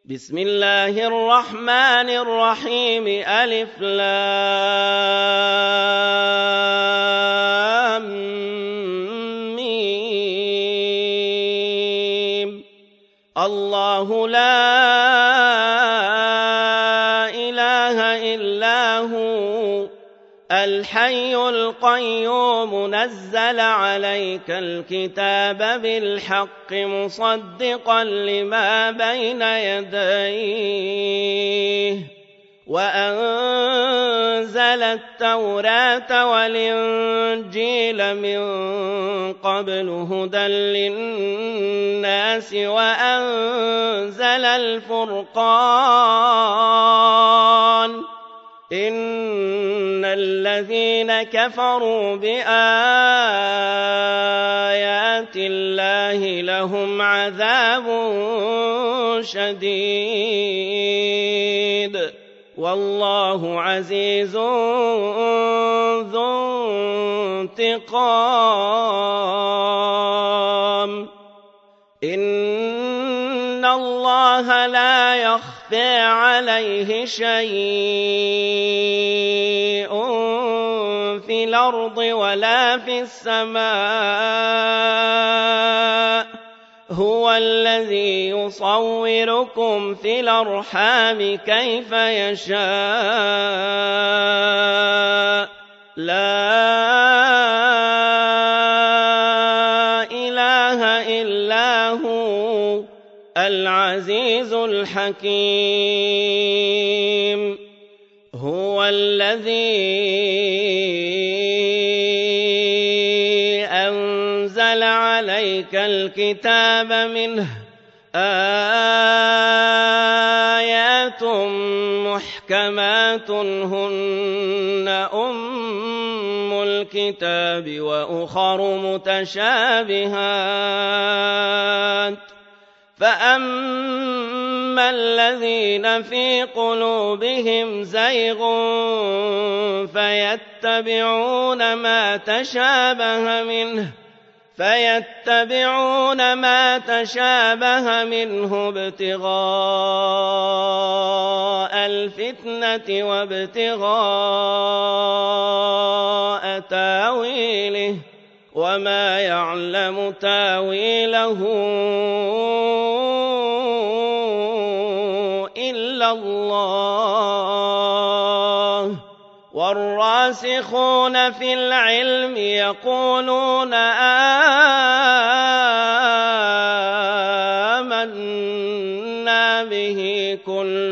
بسم الله الرحمن الرحيم ألف لام ميم الله لا إله إلا هو الحي القيوم نزل عليك الكتاب بالحق مصدقا لما بين يديه وأنزل التوراة والإنجيل من قبل هدى للناس وأنزل الفرقان إن الذين كفروا بآيات الله لهم عذاب شديد والله عزيز ذو انتقام إن الله لا يخفى عليه شيء في الأرض ولا في السماء هو الذي يصوركم في الأرحام كيف يشاء لا إله إلا هو العزيز الحكيم هو الذي أنزل عليك الكتاب منه آيات محكمات هن أم الكتاب وأخر متشابهات فأما الذين في قلوبهم زيغ فيتبعون ما تشابه منه ابتغاء الفتنة وابتغاء تاويله وما يعلم تاويله إلا الله والراسخون في العلم يقولون آمنا به كل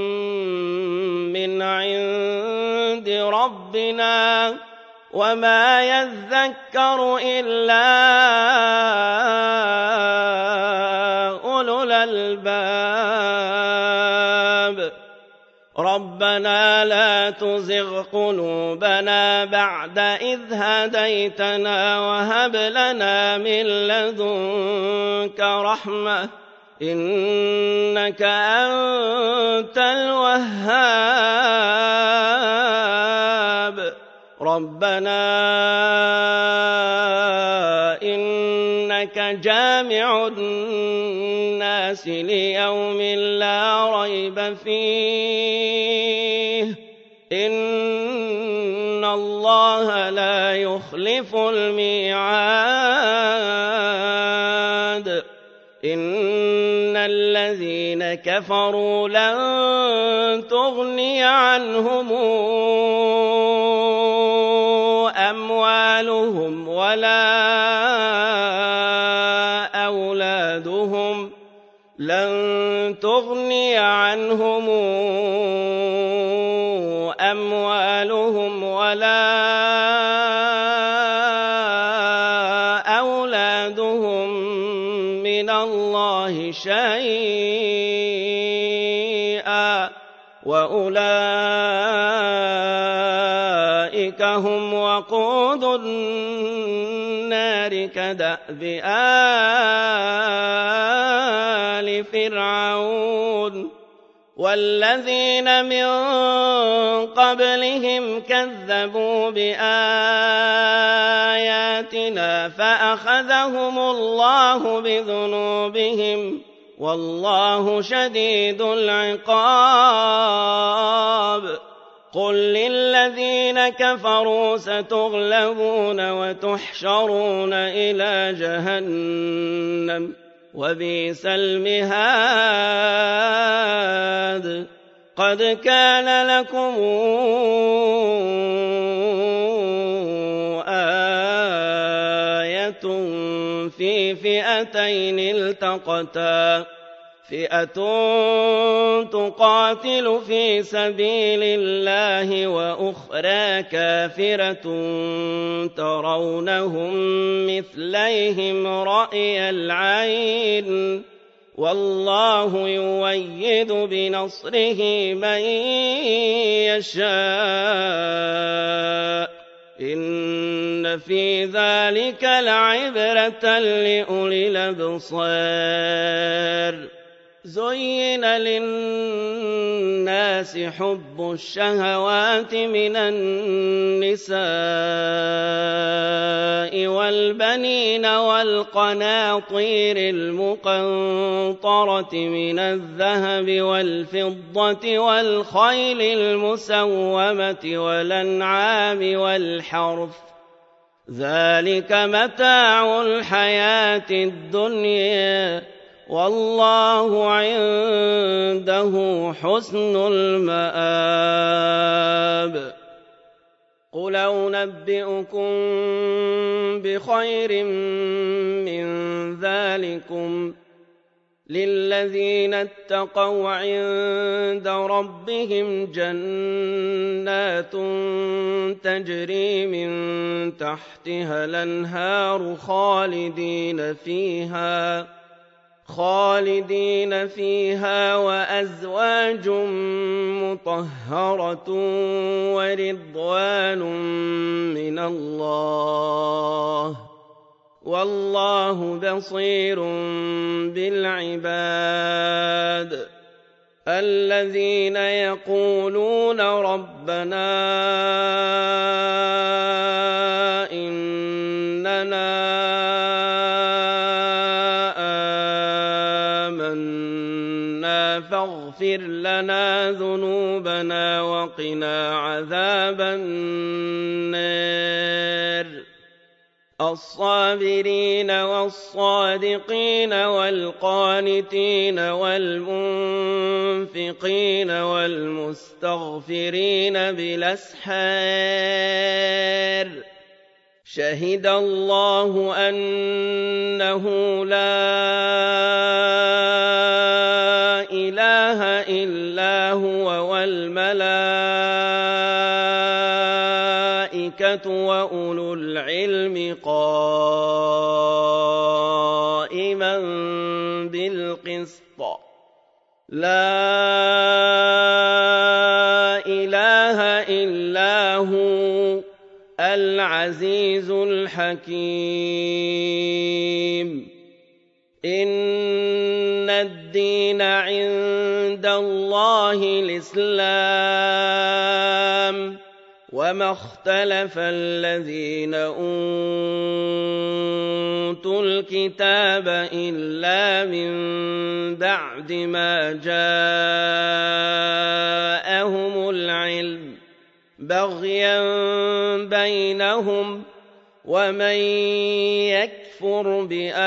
من عند ربنا وما يذكر إلا أولو الألباب ربنا لا تزغ قلوبنا بعد إذ هديتنا وهب لنا من لدنك رحمة إنك أنت الوهاب ربنا إنك جامع الناس ليوم لا ريب فيه إن الله لا يخلف الميعاد إن الذين كفروا لن تغني عنهم أموالهم ولا أولادهم لن تغني عنهم أموالهم ولا أولادهم من الله شيئا وأولئك هم وقود النار كدأب آل فرعون والذين من قبلهم كذبوا بآياتنا فأخذهم الله بذنوبهم والله شديد العقاب قل للذين كفروا ستغلبون وتحشرون إلى جهنم وبئس المهاد قد كان لكم آية في فئتين التقتا فئة تقاتل في سبيل الله وأخرى كافرة ترونهم مثليهم رأي العين والله يؤيد بنصره من يشاء إن في ذلك لعبرة لأولي الأبصار زين للناس حب الشهوات من النساء والبنين والقناطير المقنطرة من الذهب والفضة والخيل المسومة والأنعام والحرث ذلك متاع الحياة الدنيا والله عنده حسن المآب قل أنبئكم بخير من ذلكم للذين اتقوا عند ربهم جنات تجري من تحتها الأنهار خالدين فيها وأزواج مطهرة ورضوان من الله والله بصير بالعباد الذين يقولون ربنا إننا فاغفر لنا ذنوبنا وقنا عذاب النار الصابرين والصادقين والقانتين والمنفقين والمستغفرين بالأسحار شهد الله أنه لا إله إلا هو والملائكة وأولو العلم قائما بالقسط لا إله إلا هو العزيز الحكيم إن الدين عند الله الإسلام وما اختلف الذين أوتوا الكتاب إلا من بعد ما جاءهم العلم بغيا بينهم ومن يكفر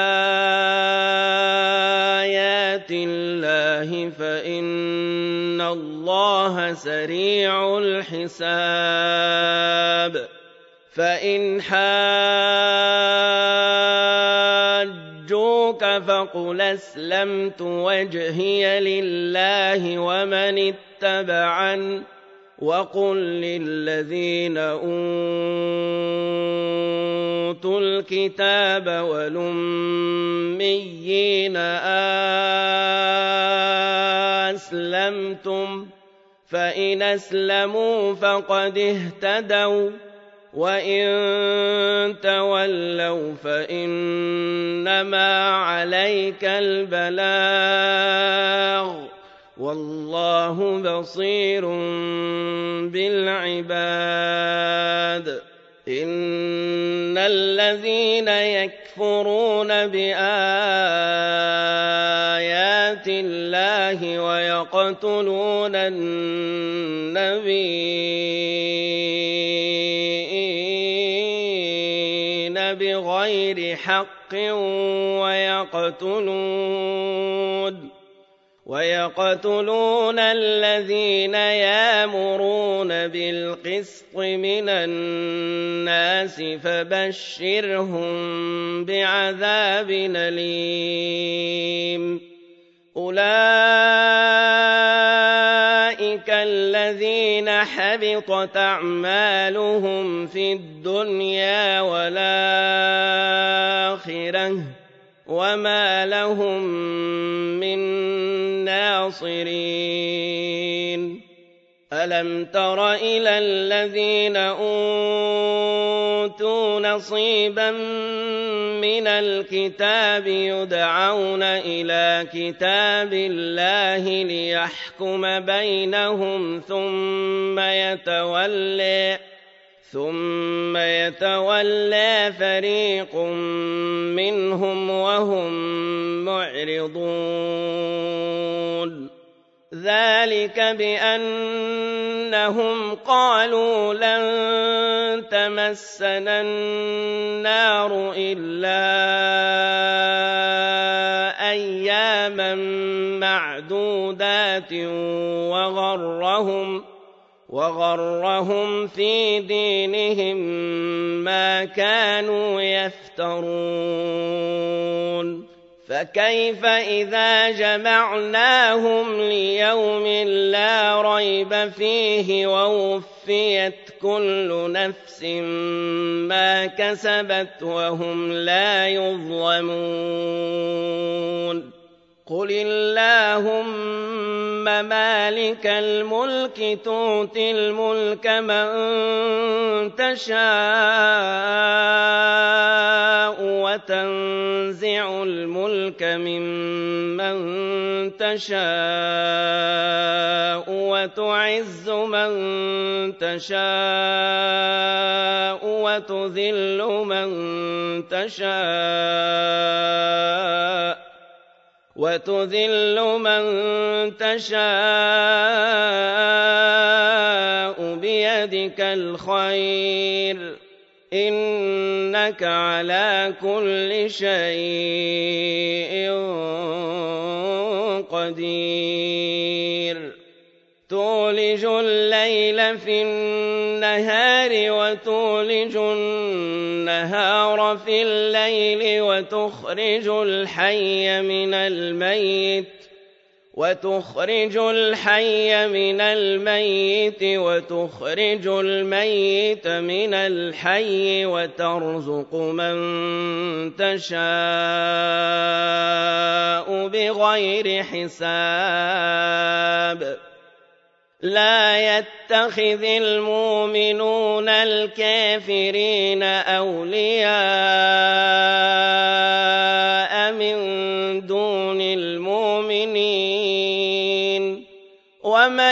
بآيات الله فإن الله سريع الحساب فإن حاجوك فقل أسلمت وجهي لله ومن اتبعني وقل للذين أوتوا الكتاب والأميين أسلمتم فإن أسلموا فقد اهتدوا وإن تولوا فإنما عليك البلاغ والله بصير بالعباد إن الذين يكفرون بآيات الله ويقتلون النبيين بغير حق ويقتلون الذين يأمرون بالقسط من الناس فبشرهم بعذاب أليم أولئك الذين حبطت أعمالهم في الدنيا والآخرة وما لهم من ناصرين ألم تر إلى الذين أوتوا نصيبا من الكتاب يدعون إلى كتاب الله ليحكم بينهم ثم يتولى فريق منهم وهم معرضون ذلك بأنهم قالوا لن تمسنا النار إلا أياما معدودات وغرهم في دينهم ما كانوا يفترون فكيف إذا جمعناهم ليوم لا ريب فيه ووفيت كل نفس ما كسبت وهم لا يظلمون قل اللهم مالك الملك تؤتي الملك من تشاء وتنزع الملك ممن تشاء وتعز من تشاء وتذل من تشاء بيدك الخير إنك على كل شيء قدير تولج الليل في النهار وتولج النهار في الليل وتخرج الحي من الميت وتخرج الميت من الحي وترزق من تشاء بغير حساب لا يتخذ المؤمنون الكافرين أولياء من دون المؤمنين ومن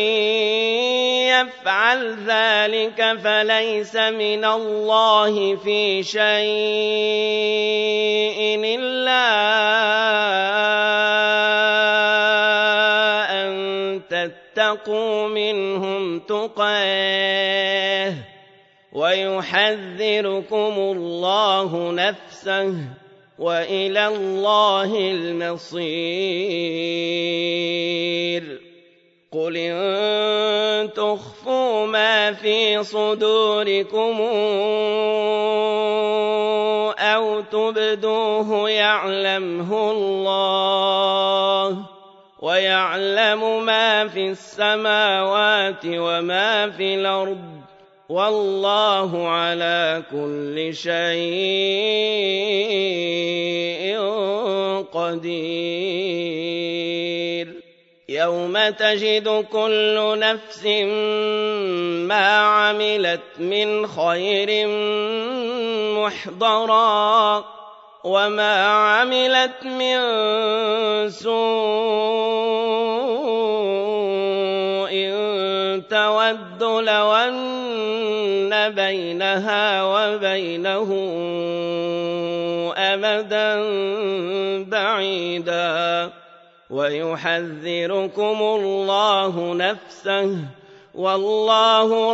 يفعل ذلك فليس من الله في شيء إلا أن تتقوا منهم تقاه ويحذركم الله نفسه وإلى الله المصير قل إن تخفوا ما في صدوركم أو تبدوه يعلمه الله ويعلم ما في السماوات وما في الأرض والله على كل شيء قدير يوم تجد كل نفس ما عملت من خير محضرا وما عملت من سوء تود لو أن بينها وبينه أمدا بعيدا ويحذركم الله نفسه والله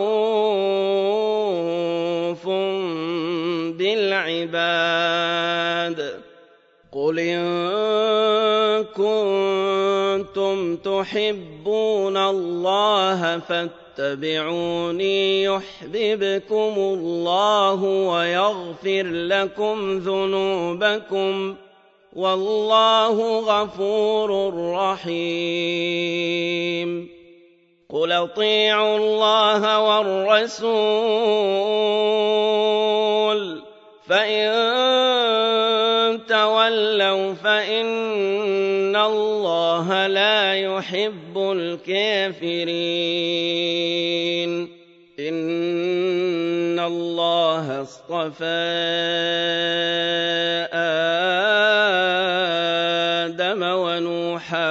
رءوف بالعباد قل إن كنتم تحبون الله فاتبعوني يحببكم الله ويغفر لكم ذنوبكم والله غفور رحيم قل اطيعوا الله والرسول فإن تولوا فإن الله لا يحب الكافرين إن الله اصطفى آدم ونوحا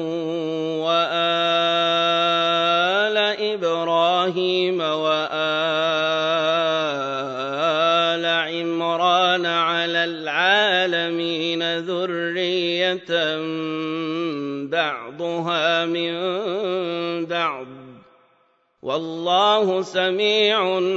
وآل إبراهيم وآل عمران على العالمين ذرية بعضها من بعض والله سميع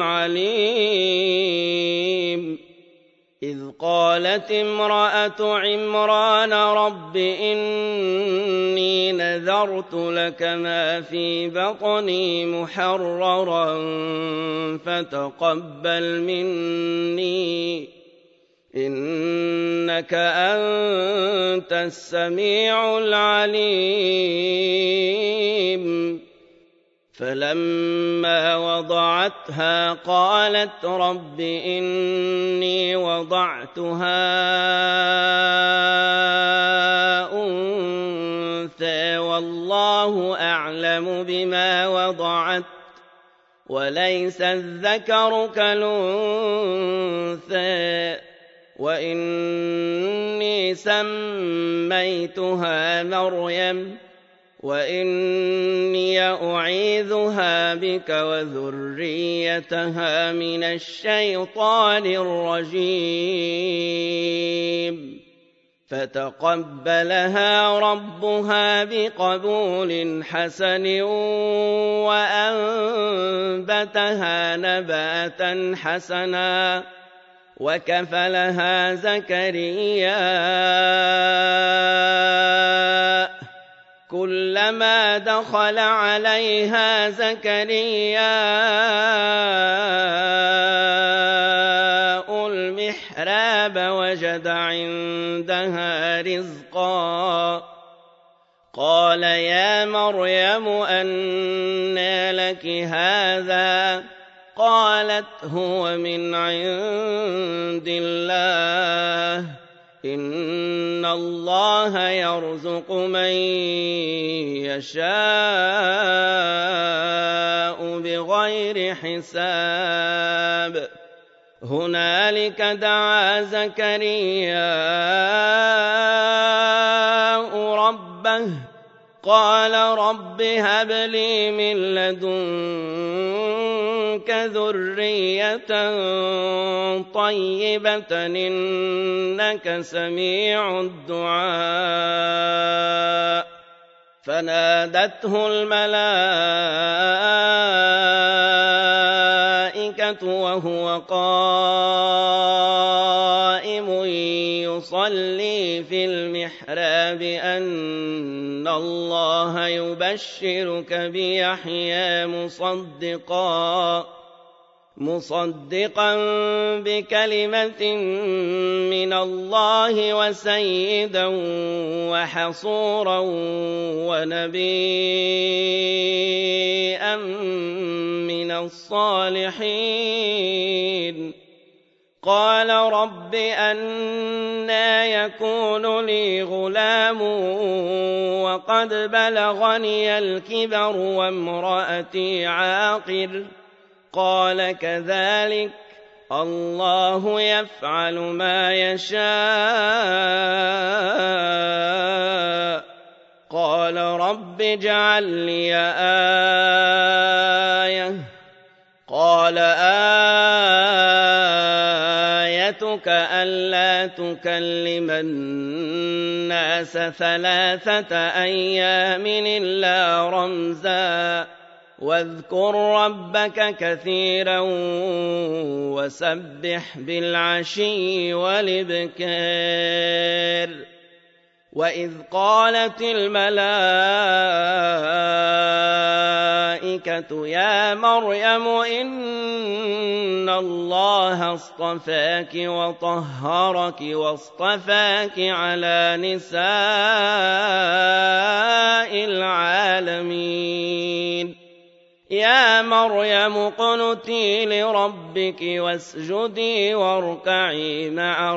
عليم إذ قالت امرأة عمران رب إني نذرت لك ما في بطني محررا فتقبل مني إنك أنت السميع العليم فلما وضعتها قالت رب إني وضعتها أنثى والله أعلم بما وضعت وليس الذكر كالأنثى وإني سميتها مريم وإني أعيذها بك وذريتها من الشيطان الرجيم فتقبلها ربها بقبول حسن وأنبتها نباتا حسنا وكفلها زكريا كلما دخل عليها زكرياء المحراب وجد عندها رزقا قال يا مريم أنى لك هذا قالت هو من عند الله إن الله يرزق من يشاء بغير حساب هنالك دعا زكرياء ربه قال رب هب لي من لدنك ذرية طيبة إنك سميع الدعاء فنادته الملائكة وهو قائم يصلي في المحراب أن الله يبشرك بيحيى مصدقا بكلمة من الله وسيدا وحصورا ونبيا من الصالحين قال رب أنى يكون لي غلام وقد بلغني الكبر وامرأتي عاقر قال كذلك الله يفعل ما يشاء قال رب اجعل لي آية قال آيتك يعظك ألا تكلم الناس 3 أيام إلا رمزا واذكر ربك كثيرا وسبح بالعشي والإبكار وإذ قالت الملائكة يا مريم إن الله اصطفاك وطهرك واصطفاك على نساء العالمين يا مريم اقنتي لربك واسجدي واركعي مع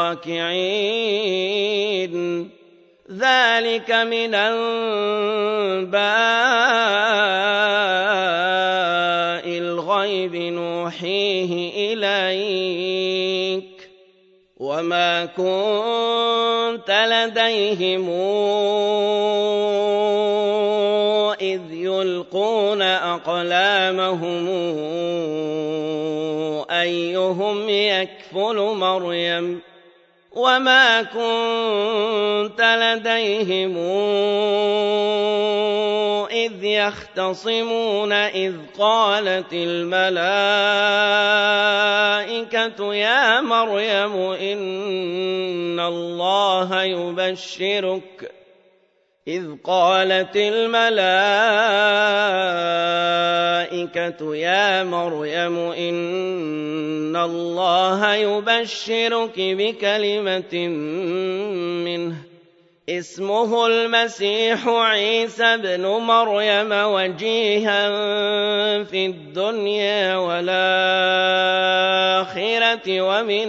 الراكعين ذلك من أنباء الغيب نوحيه إليك وما كنت لديهم إذ يلقون أقلامهم أيهم يكفل مريم وما كنت لديهم إذ يختصمون إذ قالت الملائكة يا مريم إن الله يبشرك بكلمة منه اسمه المسيح عيسى ابن مريم وجيها في الدنيا والآخرة ومن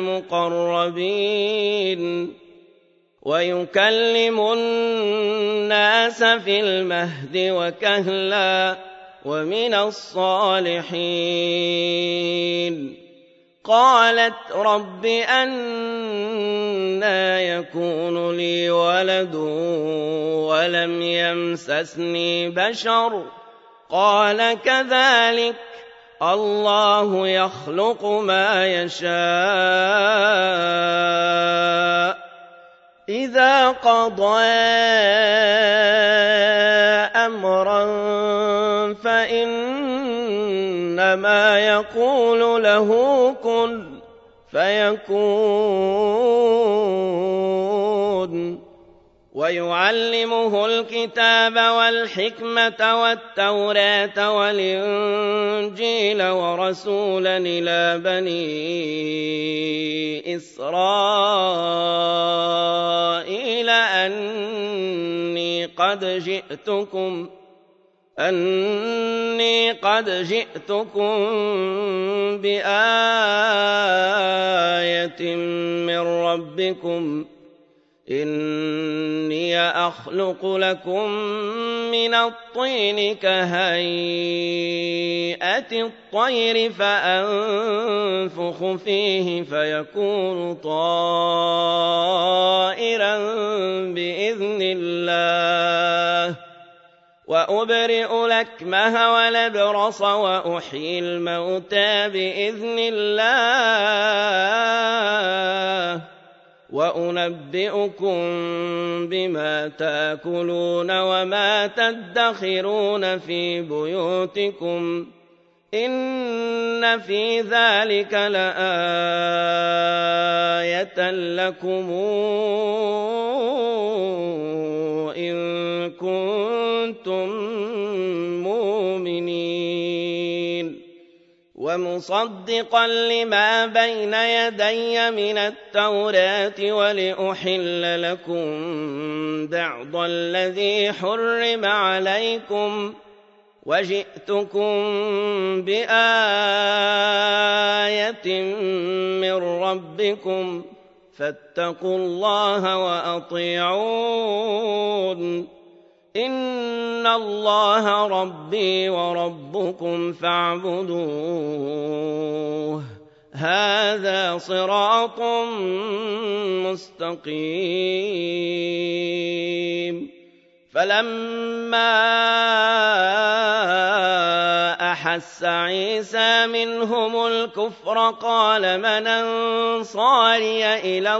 المقربين ويكلم الناس في المهد وكهلا ومن الصالحين قالت رب أنى يكون لي ولد ولم يمسسني بشر قال كذلك الله يخلق ما يشاء إذا قضى أمرا فإنما يقول له كن فيكون ويعلمه الكتاب والحكمة والتوراة والإنجيل ورسولا إلى بني إسرائيل أني قد جئتكم بآية من ربكم إني أخلق لكم من الطين كهيئة الطير فأنفخ فيه فيكون طائرا بإذن الله وأبرئ الأكمه والأبرص وأحيي الموتى بإذن الله وأنبئكم بما تأكلون وما تدخرون في بيوتكم إن في ذلك لآية لكم إن كنتم مؤمنين ومصدقا لما بين يدي من التوراة ولأحل لكم بعض الذي حرم عليكم وجئتكم بآية من ربكم فاتقوا الله وأطيعون إن الله ربي وربكم فاعبدوه هذا صراط مستقيم فلما أحس أحس عيسى منهم الكفر قال من أنصاري إلى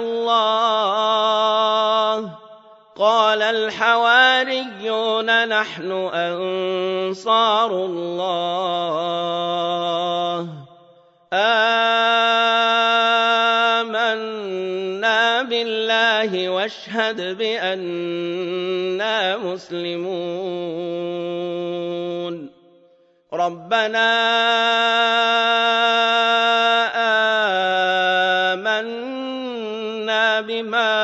الله قال الحواريون نحن أنصار الله آمنا بالله واشهد بأننا مسلمون ربنا آمنا بما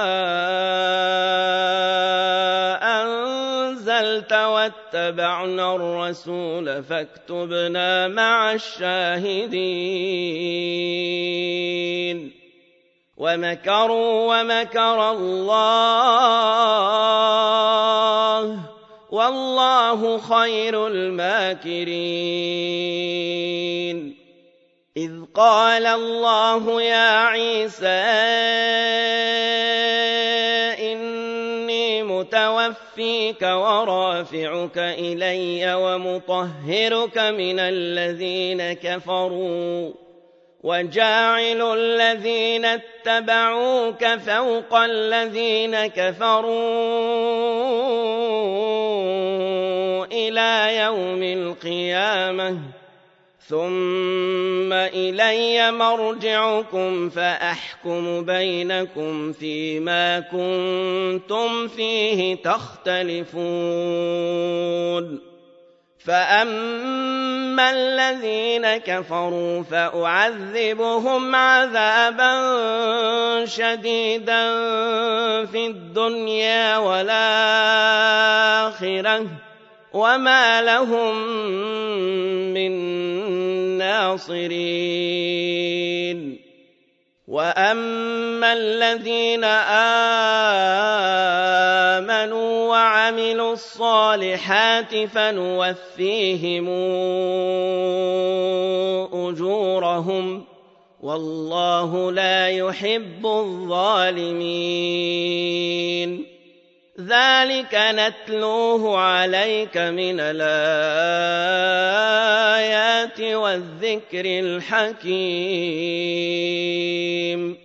أنزلت واتبعنا الرسول فاكتبنا مع الشاهدين ومكروا ومكر الله والله خير الماكرين إذ قال الله يا عيسى إني متوفيك ورافعك إلي ومطهرك من الذين كفروا وجاعل الذين اتبعوك فوق الذين كفروا إلى يوم القيامة ثم إلي مرجعكم فأحكم بينكم فيما كنتم فيه تختلفون فأما الذين كفروا فأعذبهم عذابا شديدا في الدنيا والآخرة وما لهم من ناصرين وأما الذين آمنوا وعملوا الصالحات فنوفيهم أجورهم والله لا يحب الظالمين ذلك نتلوه عليك من الآيات والذكر الحكيم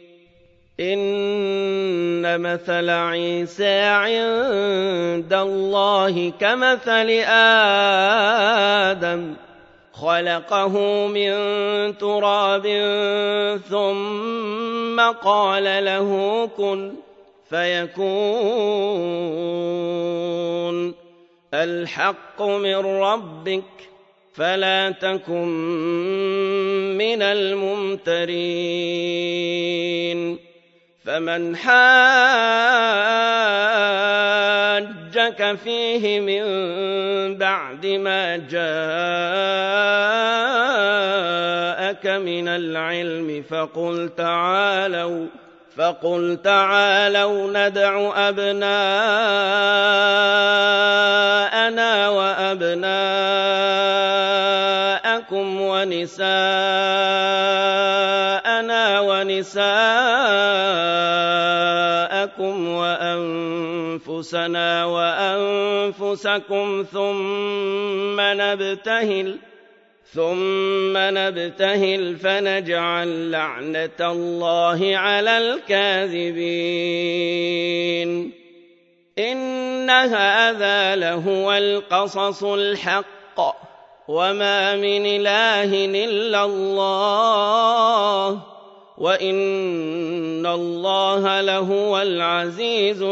إن مثل عيسى عند الله كمثل آدم خلقه من تراب ثم قال له كن فيكون الحق من ربك فلا تكن من الممترين فمن حاجك فيه من بعد ما جاءك من العلم فقل تعالوا ندع أبناءنا وأبناءكم ونساءنا ونساءكم وأنفسنا وأنفسكم ثم نبتهل فنجعل لعنة الله على الكاذبين إن هذا لهو القصص الحق وما من إله إلا الله وإن الله لهو العزيز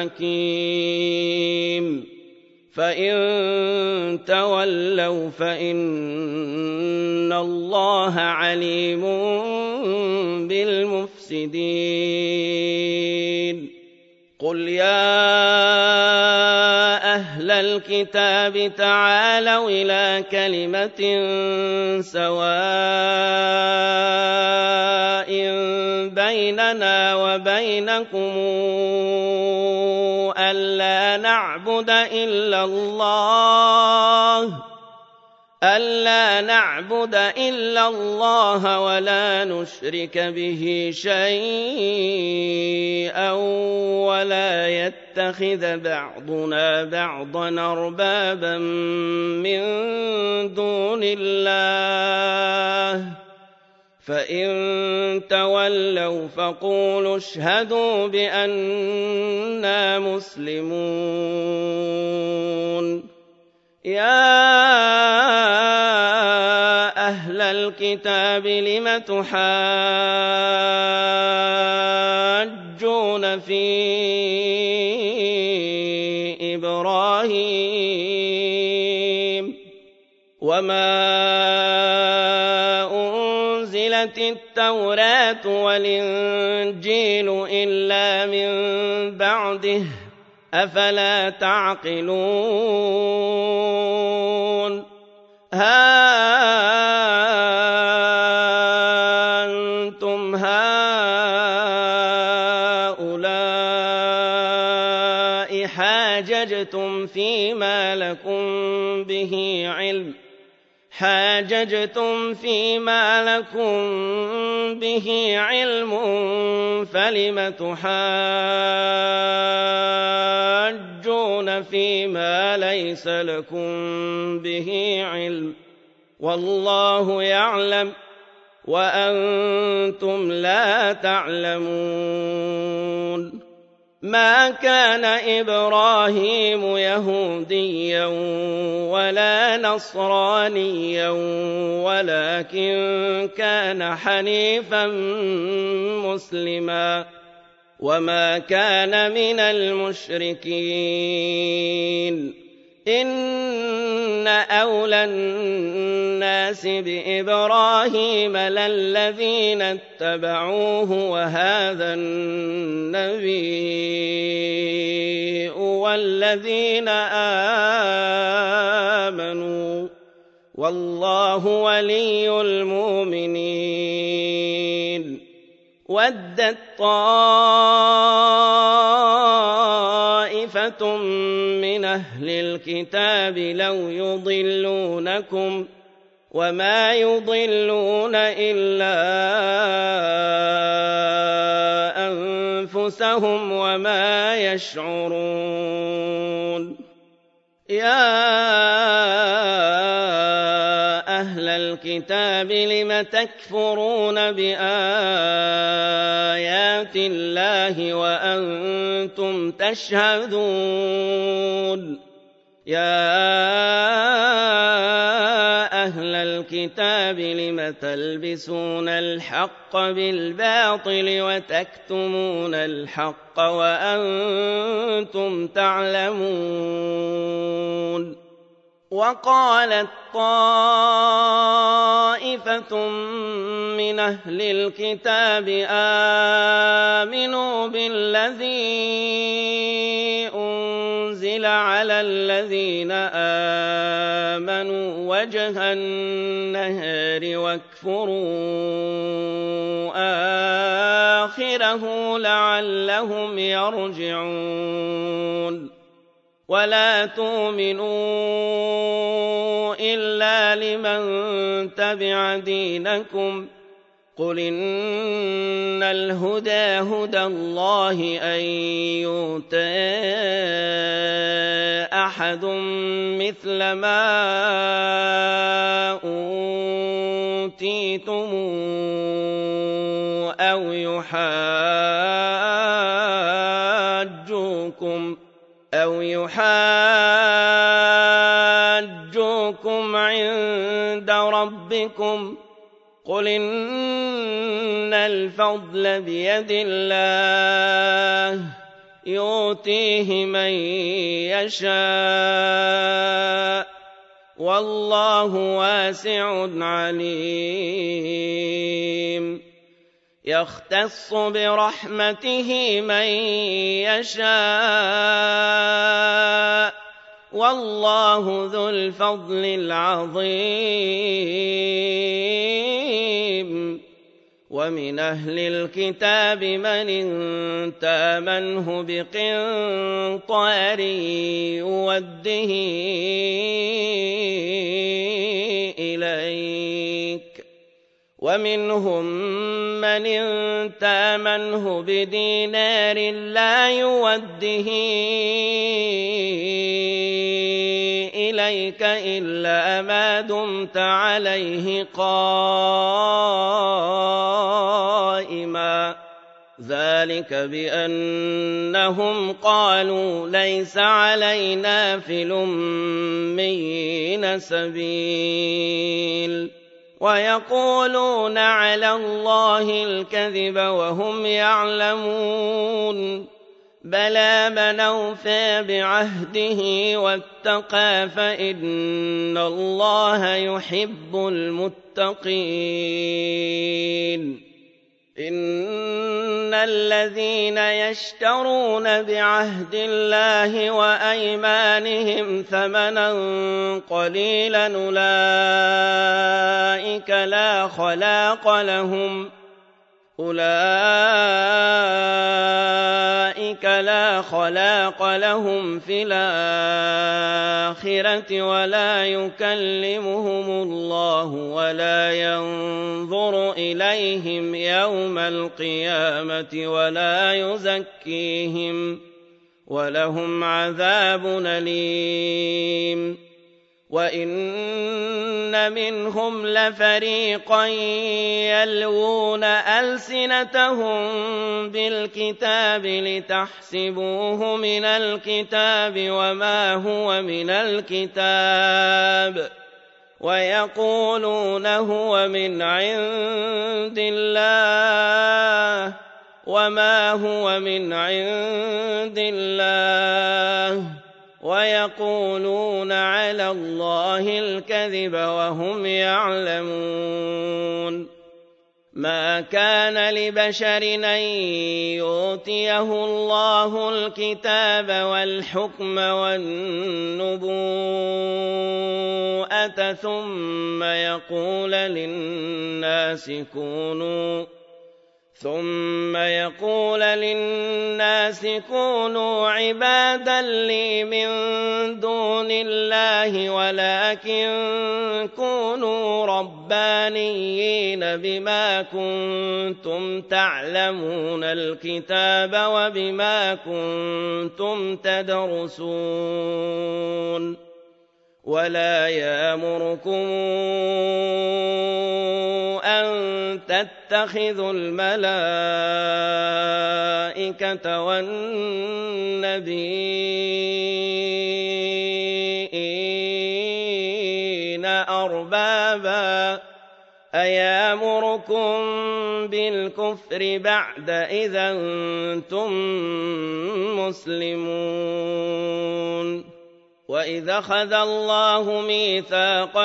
الحكيم فإن تولوا فإن الله عليم بالمفسدين قل يا أهل الكتاب تعالوا إلى كلمة سواء بيننا وبينكم ألا نعبد إلا الله أَلَّا نَعْبُدَ إِلَّا اللَّهَ وَلَا نُشْرِكَ بِهِ شَيْئًا وَلَا يَتَّخِذَ بَعْضُنَا بَعْضًا أَرْبَابًا مِّن دُونِ اللَّهِ ۚ فَإِن تَوَلَّوْا فَقُولُوا اشْهَدُوا بِأَنَّا مُسْلِمُونَ. يَا أَهْلَ الْكِتَابِ لِمَ تُحَاجُّونَ فِي إِبْرَاهِيمَ وَمَا أُنزِلَتِ التَّوْرَاةُ وَالْإِنجِيلُ إِلَّا مِن بَعْدِهِ ۚ أَفَلَا تَعْقِلُونَ. هَا أَنتُمْ هَٰؤُلَاءِ حَاجَجْتُمْ فِيمَا لَكُم بِهِ عِلْمٌ فَلِمَ تُحَاجُّونَ فِيمَا لَيْسَ لَكُم بِهِ عِلْمٌ ۚ وَاللَّهُ يَعْلَمُ وَأَنتُمْ لَا تَعْلَمُونَ. مَا كَانَ إِبْرَاهِيمُ يَهُودِيًّا وَلَا نَصْرَانِيًّا وَلَٰكِن كَانَ حَنِيفًا مُّسْلِمًا وَمَا كَانَ مِنَ الْمُشْرِكِينَ. إِنَّ أَوْلَى النَّاسِ بِإِبْرَاهِيمَ لَلَّذِينَ اتَّبَعُوهُ وَهَٰذَا النَّبِيُّ وَالَّذِينَ آمَنُوا ۗ وَاللَّهُ وَلِيُّ الْمُؤْمِنِينَ. وَدَّت طَّائِفَةٌ مِّنْ أَهْلِ الْكِتَابِ لَوْ يُضِلُّونَكُمْ وَمَا يُضِلُّونَ إِلَّا أَنفُسَهُمْ وَمَا يَشْعُرُونَ. يَا أَهْلَ الْكِتَابِ لِمَ تَكْفُرُونَ بِآيَاتِ اللَّهِ وَأَنتُمْ تَشْهَدُونَ. يَا أَهْلَ الْكِتَابِ لِمَ تَلْبِسُونَ الْحَقَّ بِالْبَاطِلِ وَتَكْتُمُونَ الْحَقَّ وَأَنتُمْ تَعْلَمُونَ. وَقَالَت طَّائِفَةٌ مِّنْ أَهْلِ الْكِتَابِ آمِنُوا بِالَّذِي أُنزِلَ عَلَى الَّذِينَ آمَنُوا وَجْهَ النَّهَارِ وَاكْفُرُوا آخِرَهُ لَعَلَّهُمْ يَرْجِعُونَ. وَلَا تُؤْمِنُوا إِلَّا لِمَن تَبِعَ دِينَكُمْ ۚ قُلْ إِنَّ الْهُدَىٰ هُدَى اللَّهِ أَن يُؤْتَىٰ أَحَدٌ مِّثْلَ مَا أُوتِيتُمْ أَوْ يُحَاجُّوكُمْ عِندَ رَبِّكُمْ ۗ قُلْ إِنَّ الْفَضْلَ بِيَدِ اللَّهِ يُؤْتِيهِ مَن يَشَاءُ ۗ وَاللَّهُ وَاسِعٌ عَلِيمٌ. يَخْتَصُّ بِرَحْمَتِهِ مَن يَشَاءُ ۗ وَاللَّهُ ذُو الْفَضْلِ الْعَظِيمِ. وَمِنْ أَهْلِ الْكِتَابِ مَنْ إِن تَأْمَنْهُ بِقِنطَارٍ يُؤَدِّهِ ومنهم من إن تامنه بدينار لا يوده إليك إلا ما دمت عليه قائما ذلك بأنهم قالوا ليس علينا في الأميين سبيل ويقولون على الله الكذب وهم يعلمون بلى من أوفى بعهده واتقى فإن الله يحب المتقين إن الذين يشترون بعهد الله وأيمانهم ثمنا قليلا أولئك لا خلاق لهم في الآخرة ولا يكلمهم الله ولا ينظر إليهم يوم القيامة ولا يزكيهم ولهم عذاب أليم وإن منهم لفريقا يلوون ألسنتهم بالكتاب لتحسبوه من الكتاب وما هو من الكتاب ويقولون هو من عند الله وما هو من عند الله ويقولون على الله الكذب وهم يعلمون ما كان لبشر أن يؤتيه الله الكتاب والحكم والنبوءة ثم يقول للناس كونوا عبادا لي من دون الله ولكن كونوا ربانيين بما كنتم تعلمون الكتاب وبما كنتم تدرسون ولا يأمركم أن تتخذوا الملائكة والنبيين أربابا أيامركم بالكفر بعد إذا أنتم مسلمون وإذا أخذ الله ميثاق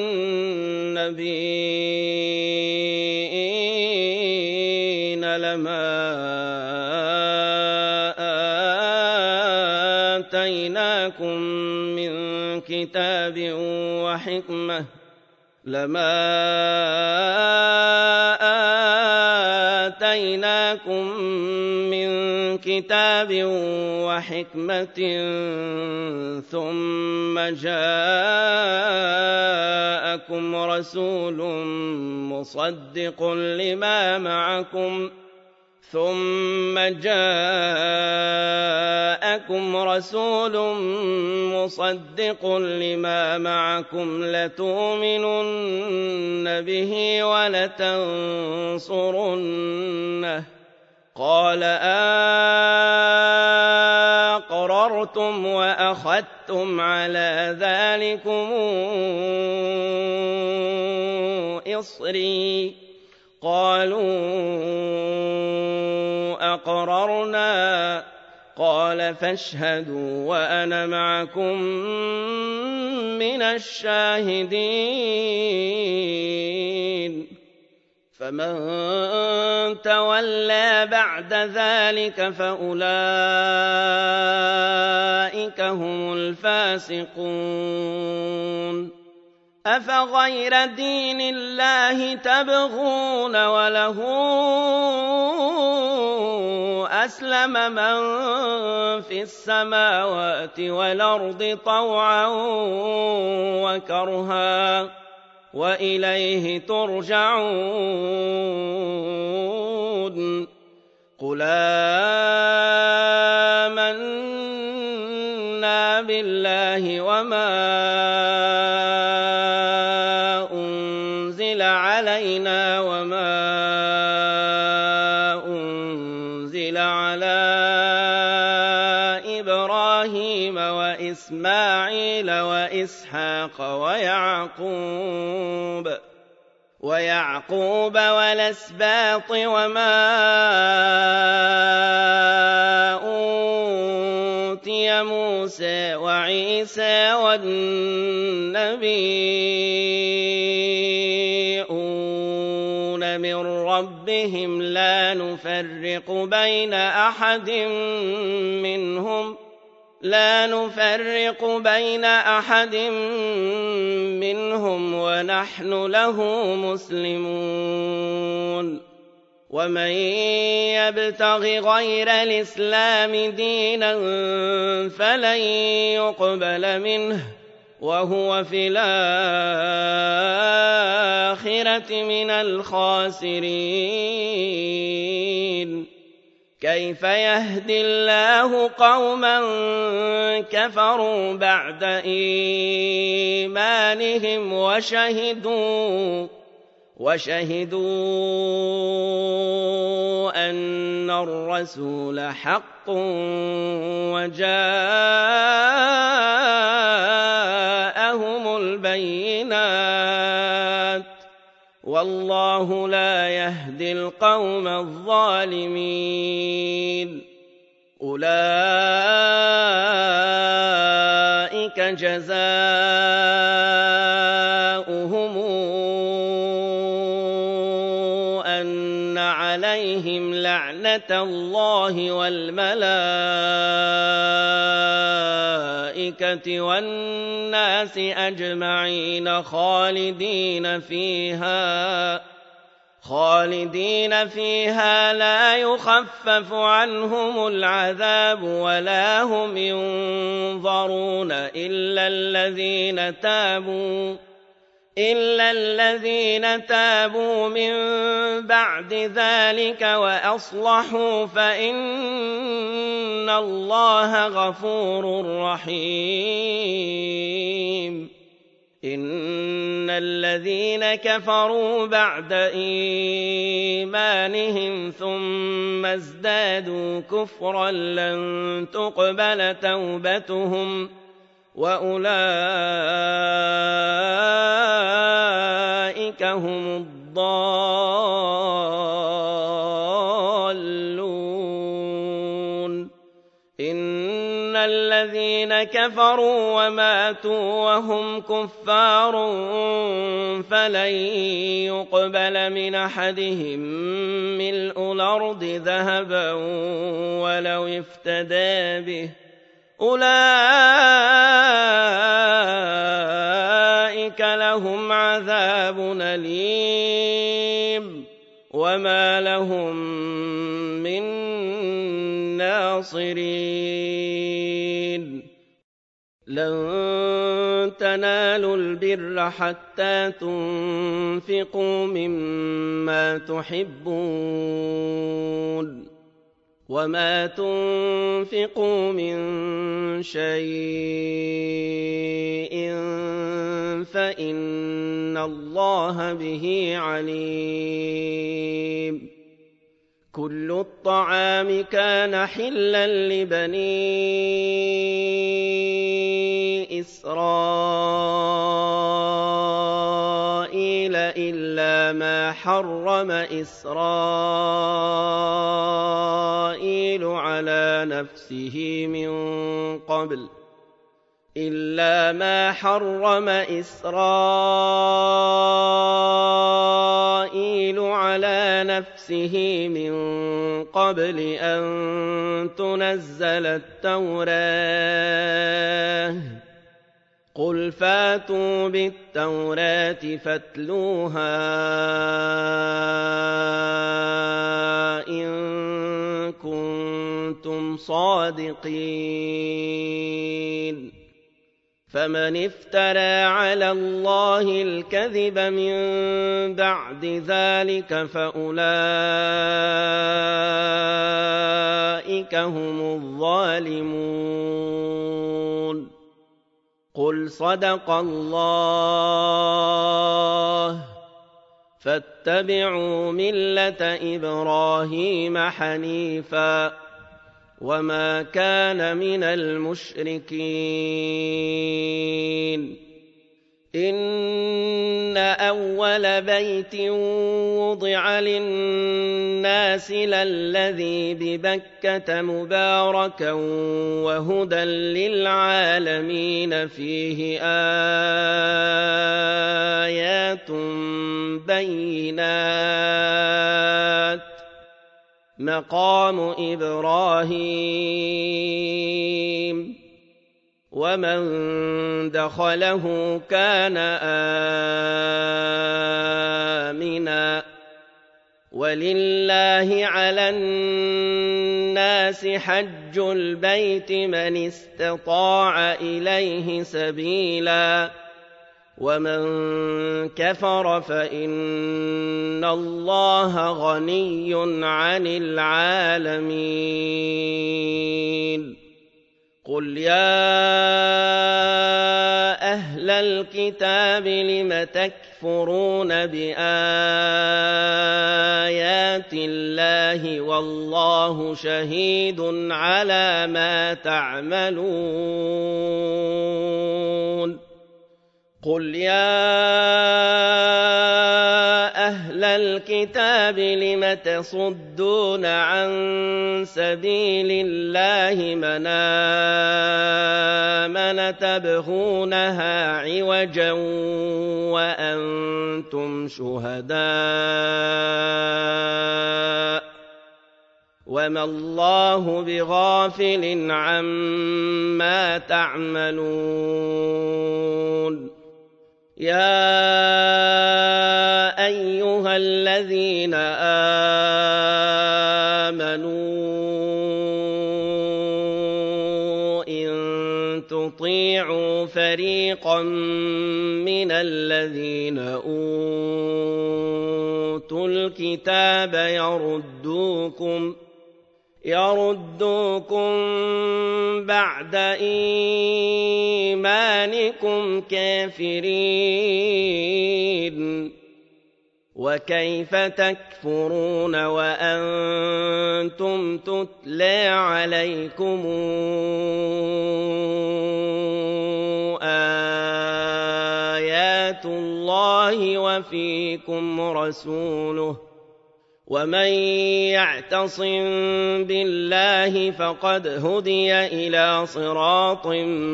النبيين لما آتيناكم من كتاب وحكمة ثم جاءكم رسول مصدق لما معكم لتؤمنن به ولتنصرنه قال أقررتم وأخذتم على ذلكم إصري قالوا أقررنا قال فاشهدوا وأنا معكم من الشاهدين فمن تولى بعد ذلك فأولئك هم الفاسقون أفغير دين الله تبغون وله أسلم من في السماوات والأرض طوعا وكرها وإليه ترجعون قل آمنا بالله وما أنزل علينا وما أنزل على إبراهيم وإسماعيل وإسحاق ويعقوب والأسباط وما أوتي موسى وعيسى والنبيون من ربهم لا نفرق بين أحد منهم ونحن له مسلمون ومن يبتغ غير الإسلام دينا فلن يقبل منه وهو في الآخرة من الخاسرين كيف يهدي الله قوما كفروا بعد إيمانهم وشهدوا أن الرسول حق وجاءهم البينات والله لا يهدي القوم الظالمين أولئك جزاؤهم أن عليهم لعنة الله والملائكة والناس أجمعين خالدين فيها لا يخفف عنهم العذاب ولا هم ينظرون إلا الذين تابوا من بعد ذلك وأصلحوا فإن الله غفور رحيم إن الذين كفروا بعد إيمانهم ثم ازدادوا كفرا لن تقبل توبتهم وأولئك هم الضالون إن الذين كفروا وماتوا وهم كفار فلن يقبل من أحدهم ملء الأرض ذهبا ولو افتدى به أولئك لهم عذاب أليم وما لهم من ناصرين لن تنالوا البر حتى تنفقوا مما تحبون وما تنفقوا من شيء فإن الله به عليم كل الطعام كان حلا لبني إسرائيل إلا ما حرم إسرائيل على نفسه من قبل أن تنزل التوراة قل فاتوا بالتوراة فاتلوها إن كنتم صادقين فمن افترى على الله الكذب من بعد ذلك فأولئك هم الظالمون. قل صدق الله فاتبعوا ملة إبراهيم حنيفا وما كان من المشركين. إن أول بيت وضع للناس للذي ببكة مباركا وهدى للعالمين فيه آيات بينات مقام إبراهيم ومن دخله كان آمنا ولله على الناس حج البيت من استطاع إليه سبيلا ومن كفر فإن الله غني عن العالمين. قل يا أهل الكتاب لم تكفرون بآيات الله والله شهيد على ما تعملون. قل يا أهل الكتاب لم تصدون عن سبيل الله من آمن تبغونها عوجا وأنتم شهداء وما الله بغافل عما تعملون. يا أيها الذين آمنوا إن تطيعوا فريقا من الذين أوتوا الكتاب يردوكم بعد إيمانكم كافرين وكيف تكفرون وأنتم تتلى عليكم آيات الله وفيكم رسوله ومن يعتصم بالله فقد هدي إلى صراط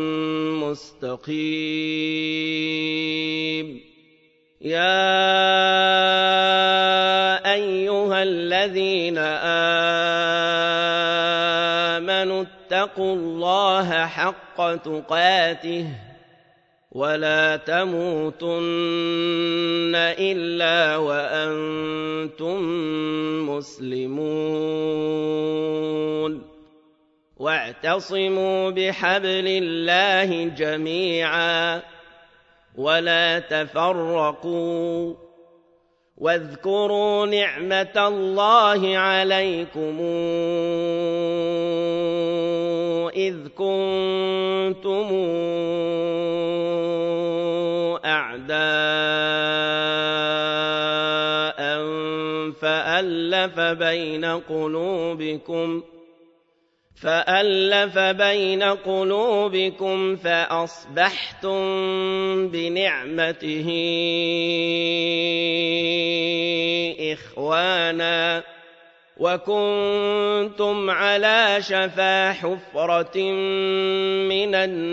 مستقيم. يا أيها الذين آمنوا اتقوا الله حق تقاته ولا تموتن إلا وأنتم مسلمون. واعتصموا بحبل الله جميعا ولا تفرقوا واذكروا نعمة الله عليكم إذ كنتم أعداء فألف بين قلوبكم فأصبحتم بنعمته إخوانا وكنتم على شفا حفرة من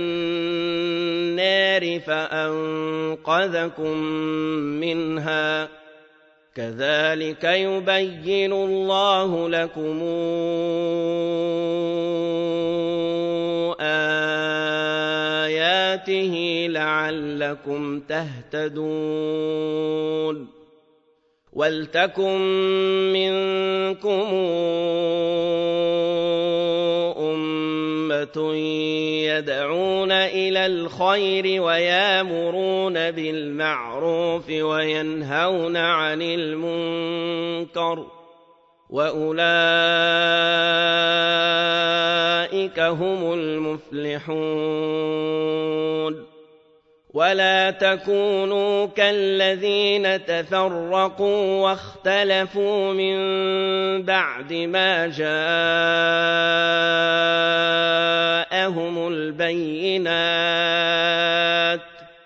النار فأنقذكم منها كذلك يبين الله لكم آياته لعلكم تهتدون. وَلْتَكُن مِّنكُمْ أُمَّةٌ يَدْعُونَ إِلَى الْخَيْرِ وَيَأْمُرُونَ بِالْمَعْرُوفِ وَيَنْهَوْنَ عَنِ الْمُنكَرِ ۚ وَأُولَٰئِكَ هُمُ الْمُفْلِحُونَ. وَلَا تَكُونُوا كَالَّذِينَ تَفَرَّقُوا وَاخْتَلَفُوا مِن بَعْدِ مَا جَاءَهُمُ الْبَيِّنَاتُ ۚ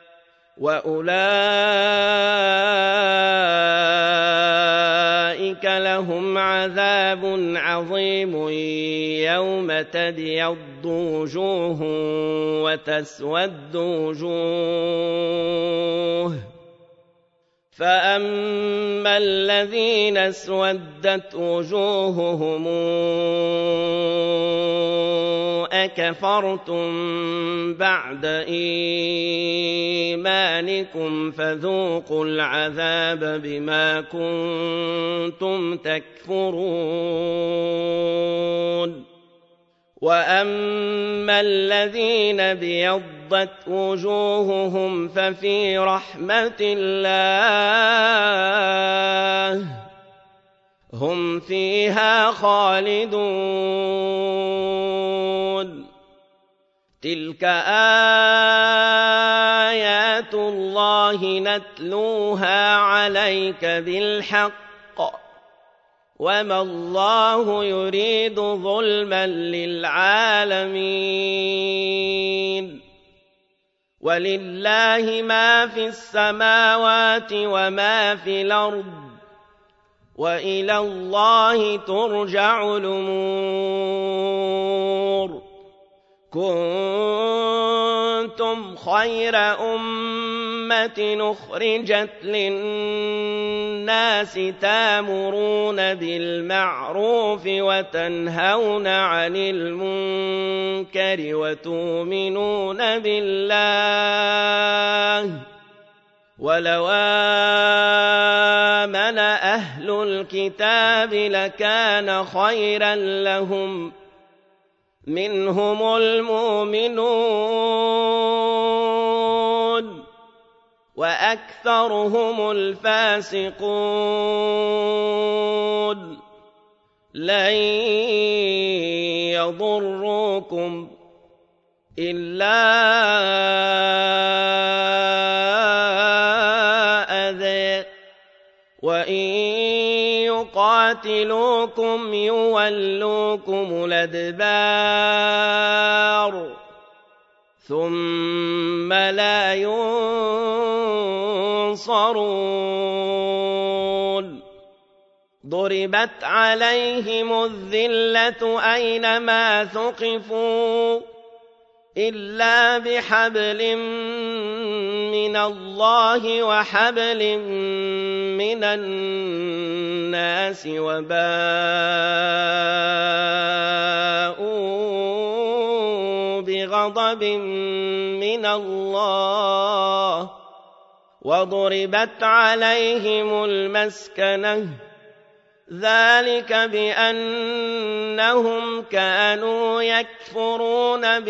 وَأُولَٰئِكَ لَهُمْ عَذَابٌ عَظِيمٌ يَوْمَ تَبْيَضُّ وُجُوهٌ وَتَسْوَدُّ وُجُوهٌ ۚ فَأَمَّا الَّذِينَ اسْوَدَّتْ وُجُوهُهُمْ أَكَفَرْتُم بَعْدَ إِيمَانِكُمْ فَذُوقُوا الْعَذَابَ بِمَا كُنتُمْ تَكْفُرُونَ. وَأَمَّا الَّذِينَ ابْيَضَّتْ وُجُوهُهُمْ فَفِي رَحْمَةِ اللَّهِ هُمْ فِيهَا خَالِدُونَ. تِلْكَ آيَاتُ اللَّهِ نَتْلُوهَا عَلَيْكَ بِالْحَقِّ ۗ وَمَا اللَّهُ يُرِيدُ ظُلْمًا لِّلْعَالَمِينَ. وَلِلَّهِ مَا فِي السَّمَاوَاتِ وَمَا فِي الْأَرْضِ ۚ وَإِلَى اللَّهِ تُرْجَعُ الْأُمُورُ. كُنتُمْ خَيْرَ أُمَّةٍ أُخْرِجَتْ لِلنَّاسِ تَأْمُرُونَ بِالْمَعْرُوفِ وَتَنْهَوْنَ عَنِ الْمُنكَرِ وَتُؤْمِنُونَ بِاللَّهِ ۚ وَلَوْ آمَنَ أَهْلُ الْكِتَابِ لَكَانَ خَيْرًا لَّهُم ۚ مِّنْهُمُ الْمُؤْمِنُونَ وَأَكْثَرُهُمُ الْفَاسِقُونَ. لَن يَضُرُّوكُمْ إِلَّا أَذًى ۖ وَإِن يُقَاتِلُوكُمْ يُوَلُّوكُمُ الْأَدْبَارَ ثُمَّ لَا يُنصَرُونَ. ضُرِبَتْ عَلَيْهِمُ الذِّلَّةُ أَيْنَمَا ثُقِفُوا إِلَّا بِحَبْلٍ مِّنَ اللَّهِ وَحَبْلٍ مِّنَ النَّاسِ وَبَاءُوا بِغَضَبٍ مِّنَ اللَّهِ وَضُرِبَتْ عَلَيْهِمُ الْمَسْكَنَةُ ۚ ذَٰلِكَ بِأَنَّهُمْ كَانُوا يَكْفُرُونَ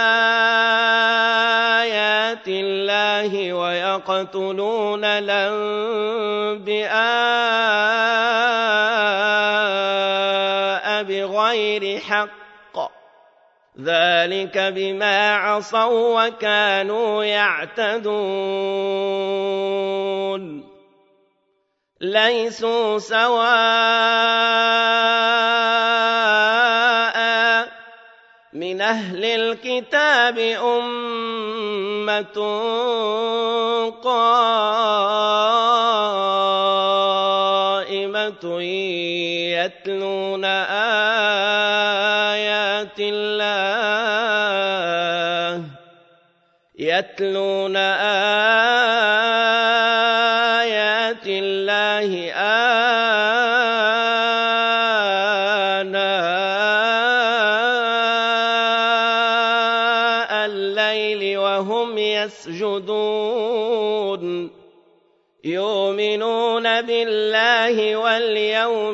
بِآيَاتِ اللَّهِ وَيَقْتُلُونَ الْأَنبِيَاءَ بِغَيْرِ حَقٍّ ۚ ذَٰلِكَ بِمَا عَصَوا وَّكَانُوا يَعْتَدُونَ. لَيْسُوا سَوَاءً ۗ مِّنْ أَهْلِ الْكِتَابِ أُمَّةٌ قَائِمَةٌ يَتْلُونَ آيَاتِ اللَّهِ آنَاءَ اللَّيْلِ وَهُمْ يَسْجُدُونَ يؤمنون بالله واليوم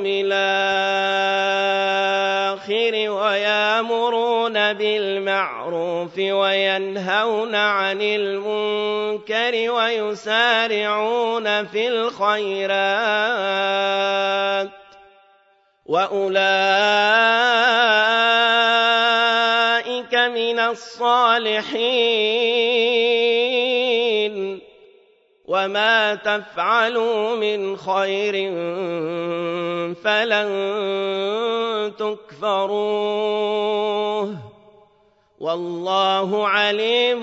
الآخر ويأمرون بالمعروف وينهون عن المنكر ويسارعون في الخيرات وأولئك من الصالحين وما تفعلوا من خير فلن تكفروه والله عليم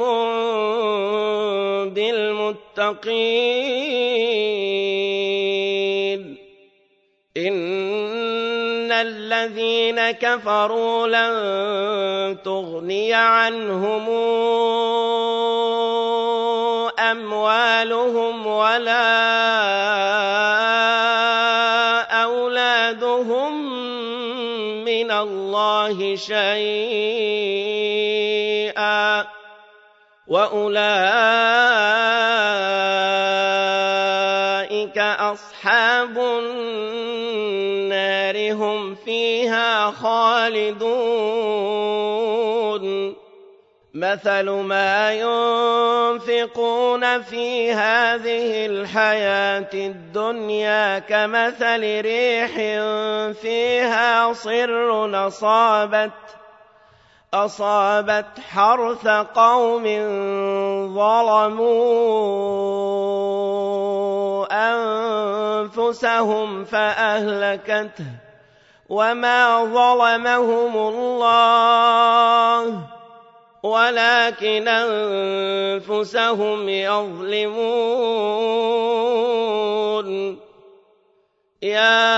بالمتقين إن الذين كفروا لن تغني عنهم أموالهم ولا أولادهم من الله شيئا وأولئك أصحاب النار هم فيها خالدون مثل ما ينفقون في هذه الحياة الدنيا كمثل ريح فيها صر أصابت حرث قوم ظلموا أنفسهم فأهلكته وما ظلمهم الله ولكن أنفسهم يظلمون يا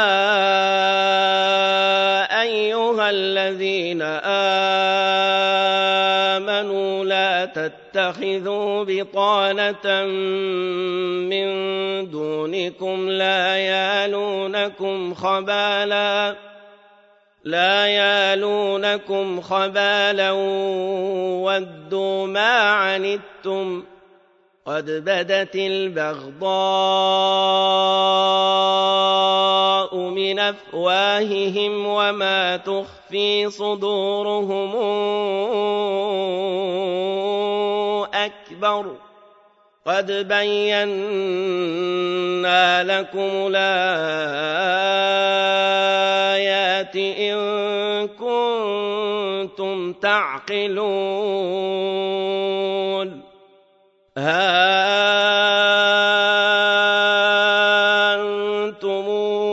أيها الذين آمنوا لا تتخذوا بطانة من دونكم لا يالونكم خبالا ودوا ما عنتم قد بدت البغضاء من أفواههم وما تخفي صدورهم أكبر قد بينا لكم الآيات إن كنتم تعقلون ها أنتم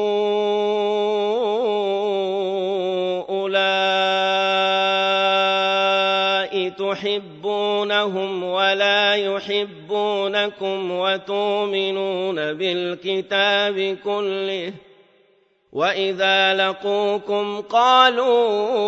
أولئك تحبونهم ولا يحبونكم وتؤمنون بالكتاب كله وإذا لقوكم قالوا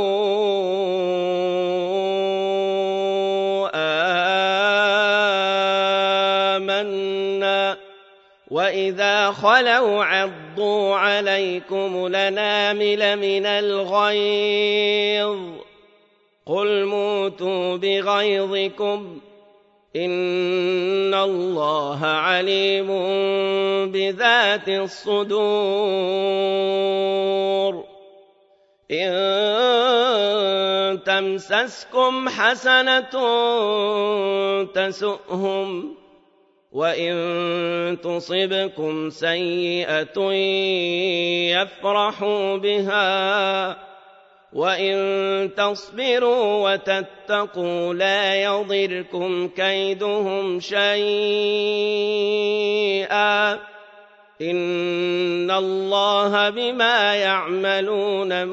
آمنا وإذا خلوا عضوا عليكم الأنامل من الغيظ قل موتوا بغيظكم إن الله عليم بذات الصدور إن تمسسكم حسنة تسؤهم وإن تصبكم سيئة يفرحوا بها وإن تصبروا وتتقوا لا يضركم كيدهم شيئا إن الله بما يعملون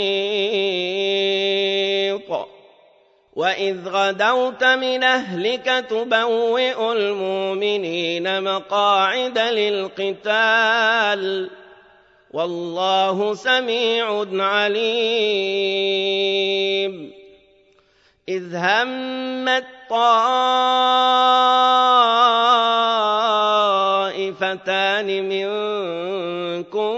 محيط وإذ غدوت من أهلك تبوئ المؤمنين مقاعد للقتال والله سميع عليم إذ همت طائفتان منكم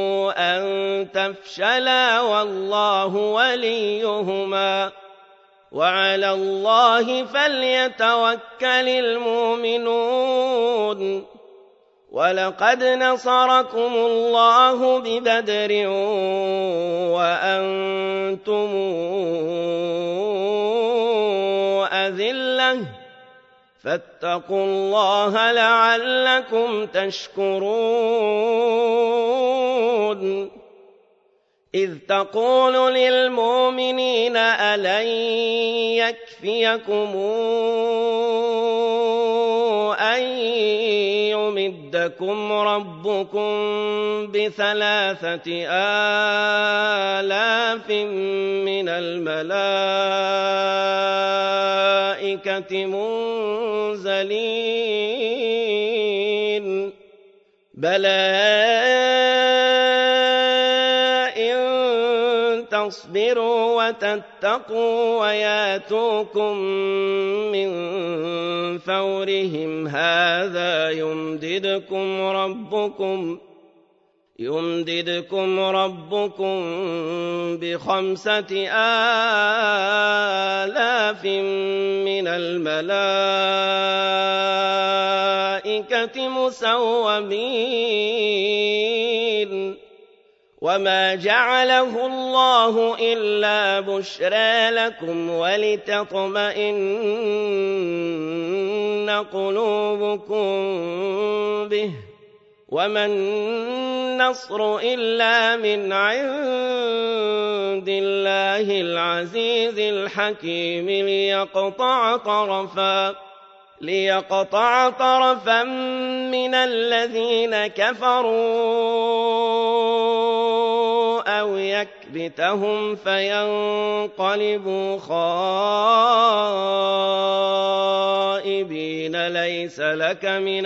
أن تفشلا والله وليهما وعلى الله فليتوكل المؤمنون ولقد نصركم الله ببدر وأنتم أذلة فاتقوا الله لعلكم تشكرون إذ تقول للمؤمنين ألن يكفيكم أن يمدكم ربكم ب3,000 من الملائكة منزلين بلى تصبروا وتتقوا وياتوكم من فورهم هذا يمددكم ربكم ب5,000 من الملائكة مسومين وما جعله الله إلا بشرى لكم ولتطمئن قلوبكم به وما النصر إلا من عند الله العزيز الحكيم ليقطع طرفا من الذين كفروا أو يكبتهم فينقلبوا خائبين ليس لك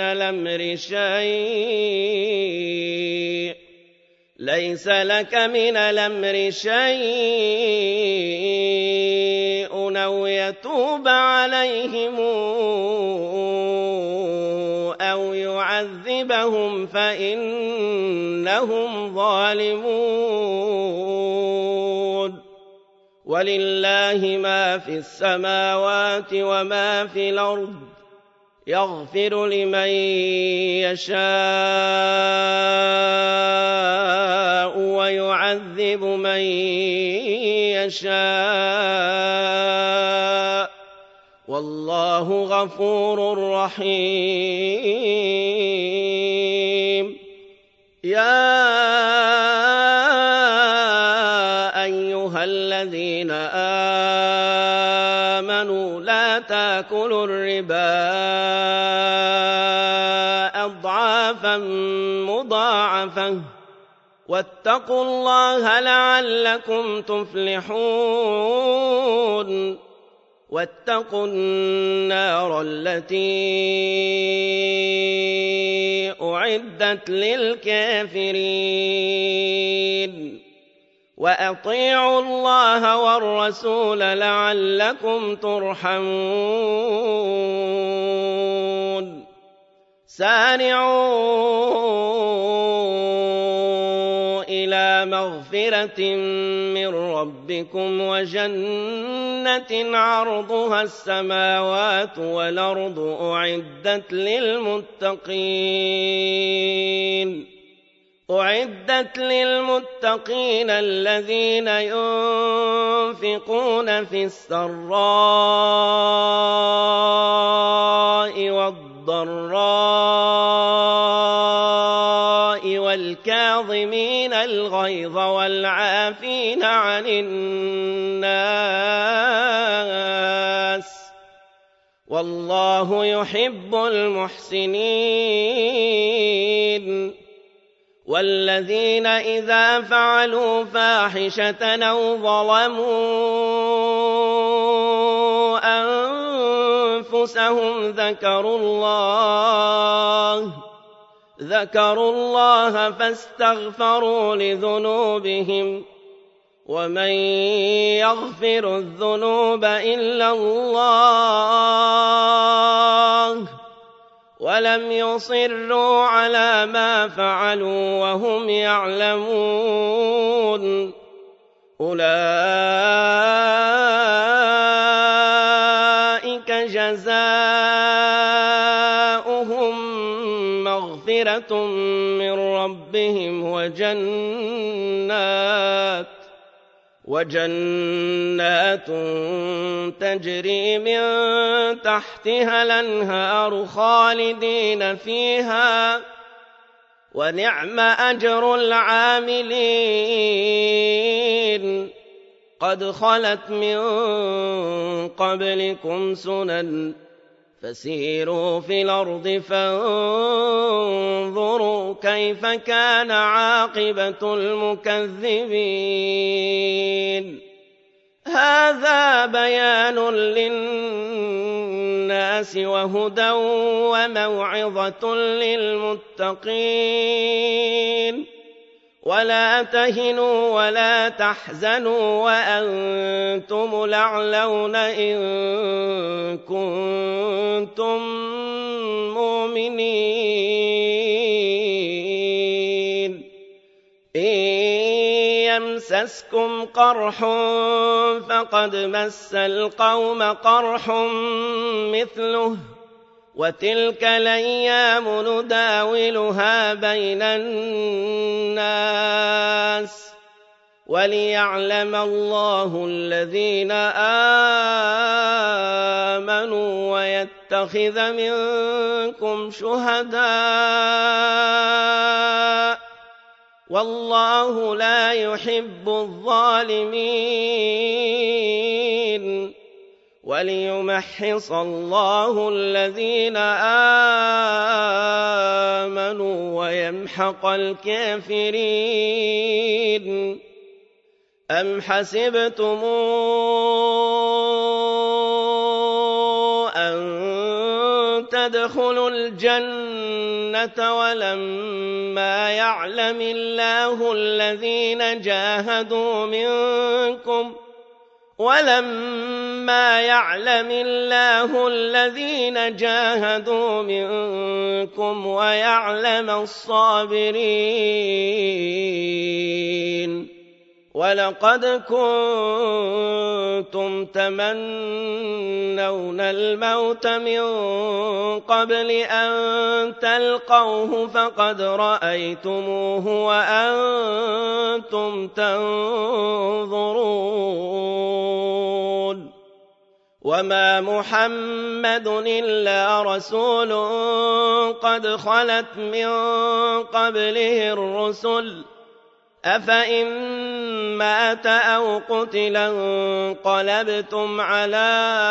من الأمر شيء أو يتوب عليهم أو يعذبهم فإنهم ظالمون ولله ما في السماوات وما في الأرض يغفر لمن يشاء ويعذب من يشاء والله غفور رحيم يا أيها الذين آمنوا لا تأكلوا الربا أضعافا مضاعفة واتقوا الله لعلكم تفلحون واتقوا النار التي أعدت للكافرين وأطيعوا الله والرسول لعلكم ترحمون سارعوا إلى مغفرة من ربكم وجنة عرضها السماوات والأرض أعدت للمتقين الذين ينفقون في السراء والضراء والكاظمين الغيظ والعافين عن الناس والله يحب المحسنين والذين إذا فعلوا فاحشة أو ظلموا أنفسهم ذكروا الله فاستغفروا لذنوبهم ومن يغفر الذنوب إلا الله ولم يصروا على ما فعلوا وهم يعلمون أولئك جزاؤهم مغفرة من ربهم وجنات تجري من تحتها الأنهار خالدين فيها ونعم أجر العاملين قد خلت من قبلكم سنن فسيروا في الأرض فانظروا كيف كان عاقبة المكذبين هذا بيان للناس وهدى وموعظة للمتقين ولا تهنوا ولا تحزنوا وأنتم الأعلون إن كنتم مؤمنين إن يمسسكم قرح فقد مس القوم قرح مثله وتلك الأيام نداولها بين الناس وليعلم الله الذين آمنوا ويتخذ منكم شهداء والله لا يحب الظالمين وليمحص الله الذين آمنوا ويمحق الكافرين أم حسبتم أن تدخلوا الجنة ولما يعلم الله الذين جاهدوا منكم ويعلم الصابرين ولقد كنتم تمنون الموت من قبل أن تلقوه فقد رأيتموه وأنتم تنظرون وما محمد إلا رسول قد خلت من قبله الرسل أفإن مات أو قتل انقلبتم على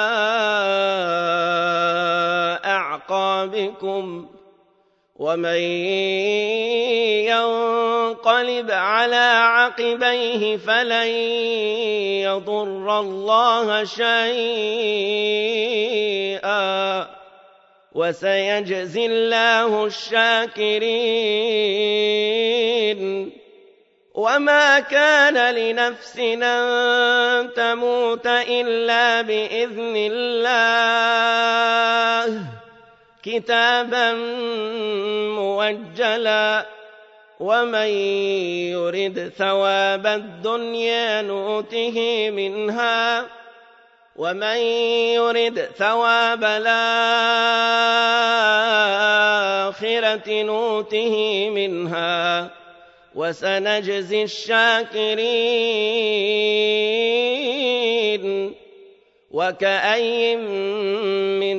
أعقابكم ومن ينقلب على عقبيه فلن يضر الله شيئا وسيجزي الله الشاكرين وما كان لنفس أن تموت إلا بإذن الله كتابا مؤجلا ومن يرد ثواب الدنيا نؤته منها ومن يرد ثواب الآخرة نؤته منها وسنجزي الشاكرين وكأي من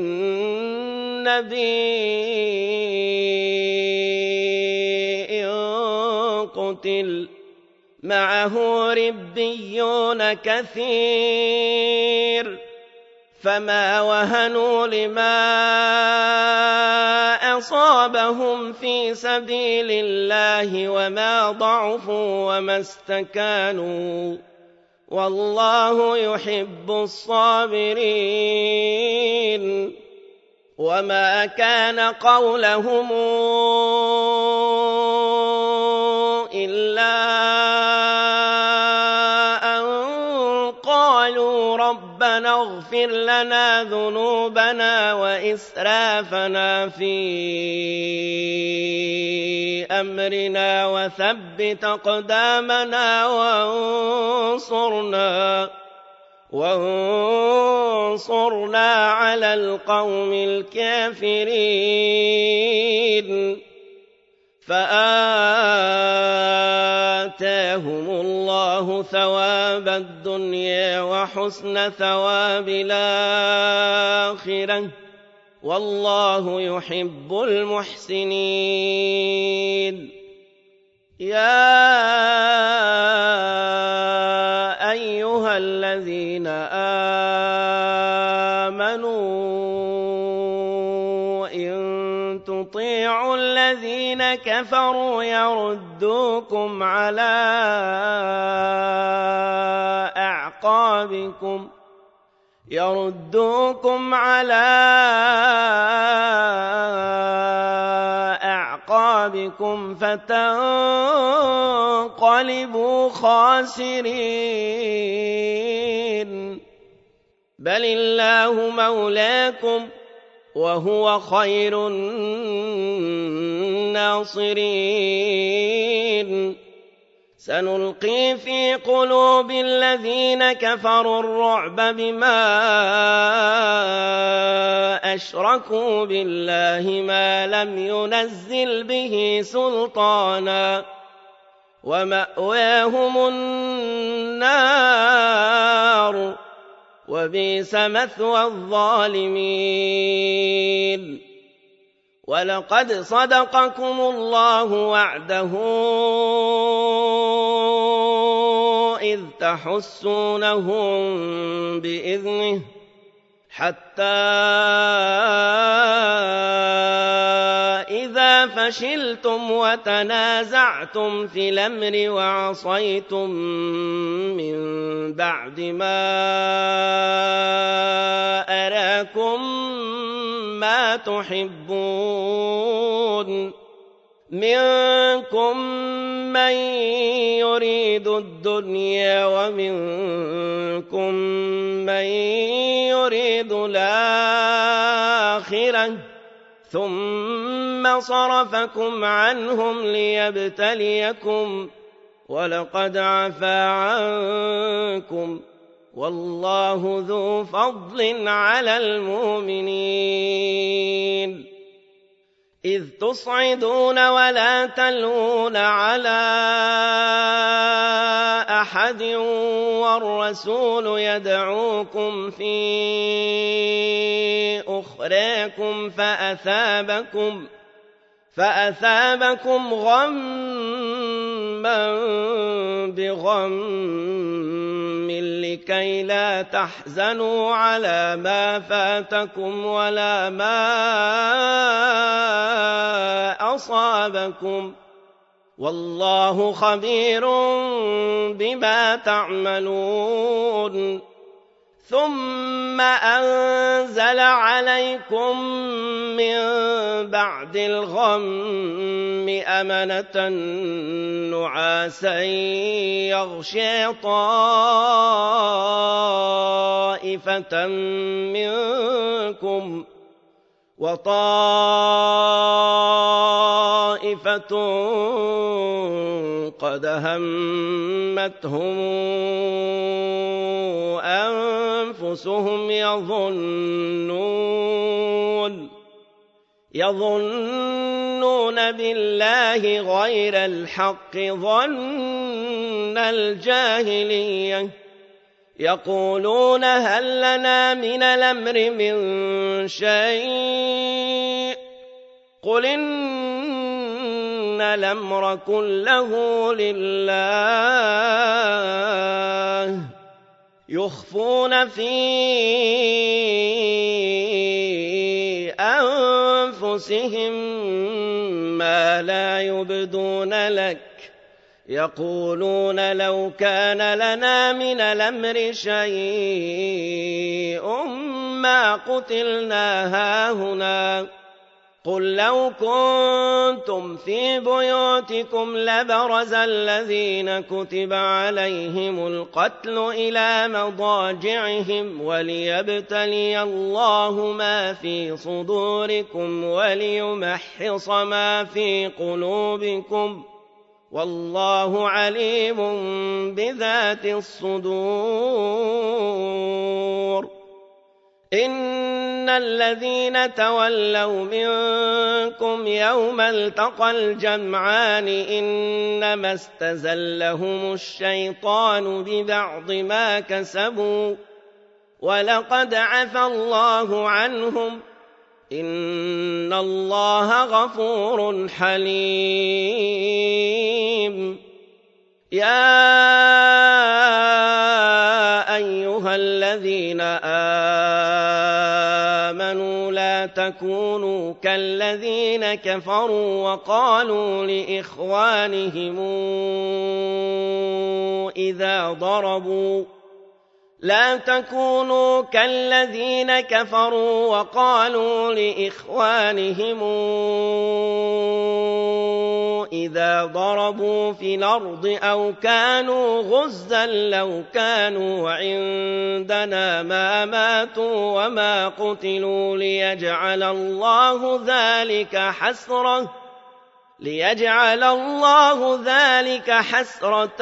نبي قتل معه ربيون كثير فما وهنوا لما أصابهم في سبيل الله وما ضعفوا وما استكانوا والله يحب الصابرين وما كان قولهم إلا أن قالوا ربنا اغفر لنا ذنوبنا وإسرافنا في أمرنا وثبت أقدامنا وانصرنا على القوم الكافرين فآتاهم الله ثواب الدنيا وحسن ثواب الآخرة والله يحب المحسنين يا أيها الذين آمنوا إن تطيعوا الذين كفروا يردوكم على أعقابكم فتنقلبوا خاسرين بل الله مولاكم وهو خير الناصرين سنلقي في قلوب الذين كفروا الرعب بما أشركوا بالله ما لم ينزل به سلطانا ومأواهم النار وبئس مثوى الظالمين ولقد صدقكم الله وعده إذ تحسونهم بإذنه حتى إذا فشلتم وتنازعتم في الأمر وعصيتم من بعد ما أراكم ما تحبون منكم من يريد الدنيا ومنكم من يريد الآخرة ثم صرفكم عنهم ليبتليكم ولقد عفا عنكم والله ذو فضل على المؤمنين إذ تصعدون ولا تلوون على أحد والرسول يدعوكم في أخراكم فأثابكم غما بغم لكي لا تحزنوا على ما فاتكم ولا ما أصابكم والله خبير بما تعملون ثم أنزل عليكم من بعد الغم أمنة نعاسا يغشي طائفة منكم وطائفة قد همتهم أنفسهم يظنون بالله غير الحق ظن الجاهلية يقولون هل لنا من الأمر من شيء قل إن الأمر كله لله يخفون في أنفسهم ما لا يبدون لك يقولون لو كان لنا من الأمر شيء ما قتلنا هاهنا قل لو كنتم في بيوتكم لبرز الذين كتب عليهم القتل إلى مضاجعهم وليبتلي الله ما في صدوركم وليمحص ما في قلوبكم والله عليم بذات الصدور إن الذين تولوا منكم يوم التقى الجمعان إنما استزلهم الشيطان ببعض ما كسبوا ولقد عفى الله عنهم إن الله غفور حليم يا أيها الذين آمنوا لا تكونوا كالذين كفروا وقالوا لإخوانهم إذا ضربوا لا تكونوا كالذين كفروا وقالوا لإخوانهم إذا ضربوا في الأرض أو كانوا غزا لو كانوا عندنا ما ماتوا وما قتلوا ليجعل الله ذلك حسرة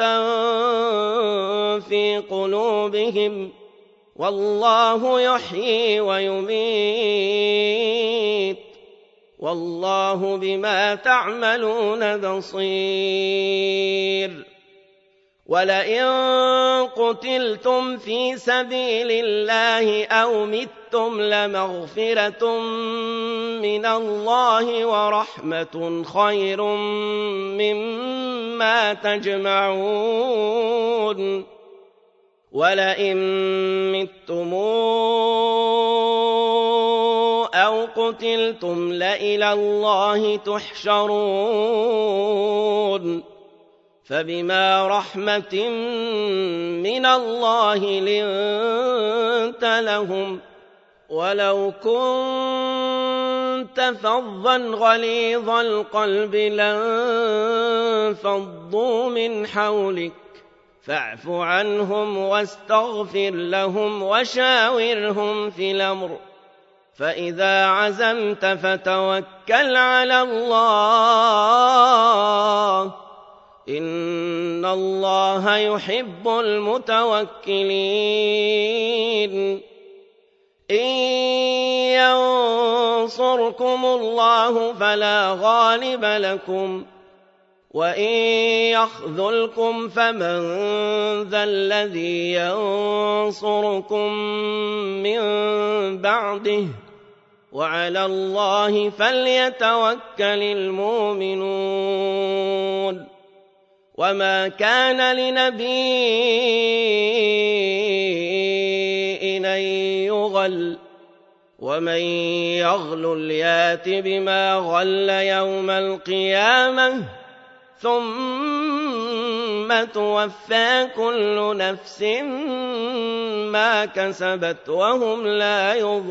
في قلوبهم والله يحيي ويميت والله بما تعملون بصير ولئن قتلتم في سبيل الله أو متم لمغفرة من الله ورحمة خير مما تجمعون ولئن متم أو قتلتم لإلى الله تحشرون فبما رحمة من الله لنت لهم ولو كنت فظا غليظ القلب لانفضوا من حولك فاعف عنهم واستغفر لهم وشاورهم في الأمر فإذا عزمت فتوكل على الله إن الله يحب المتوكلين إن ينصركم الله فلا غالب لكم وإن يخذلكم فمن ذا الذي ينصركم من بعده وعلى الله فليتوكل المؤمنون وما كان لنبي أن يغل ومن يغل يات بما غل يوم القيامة ثم توفى كل نفس ما كسبت وهم لا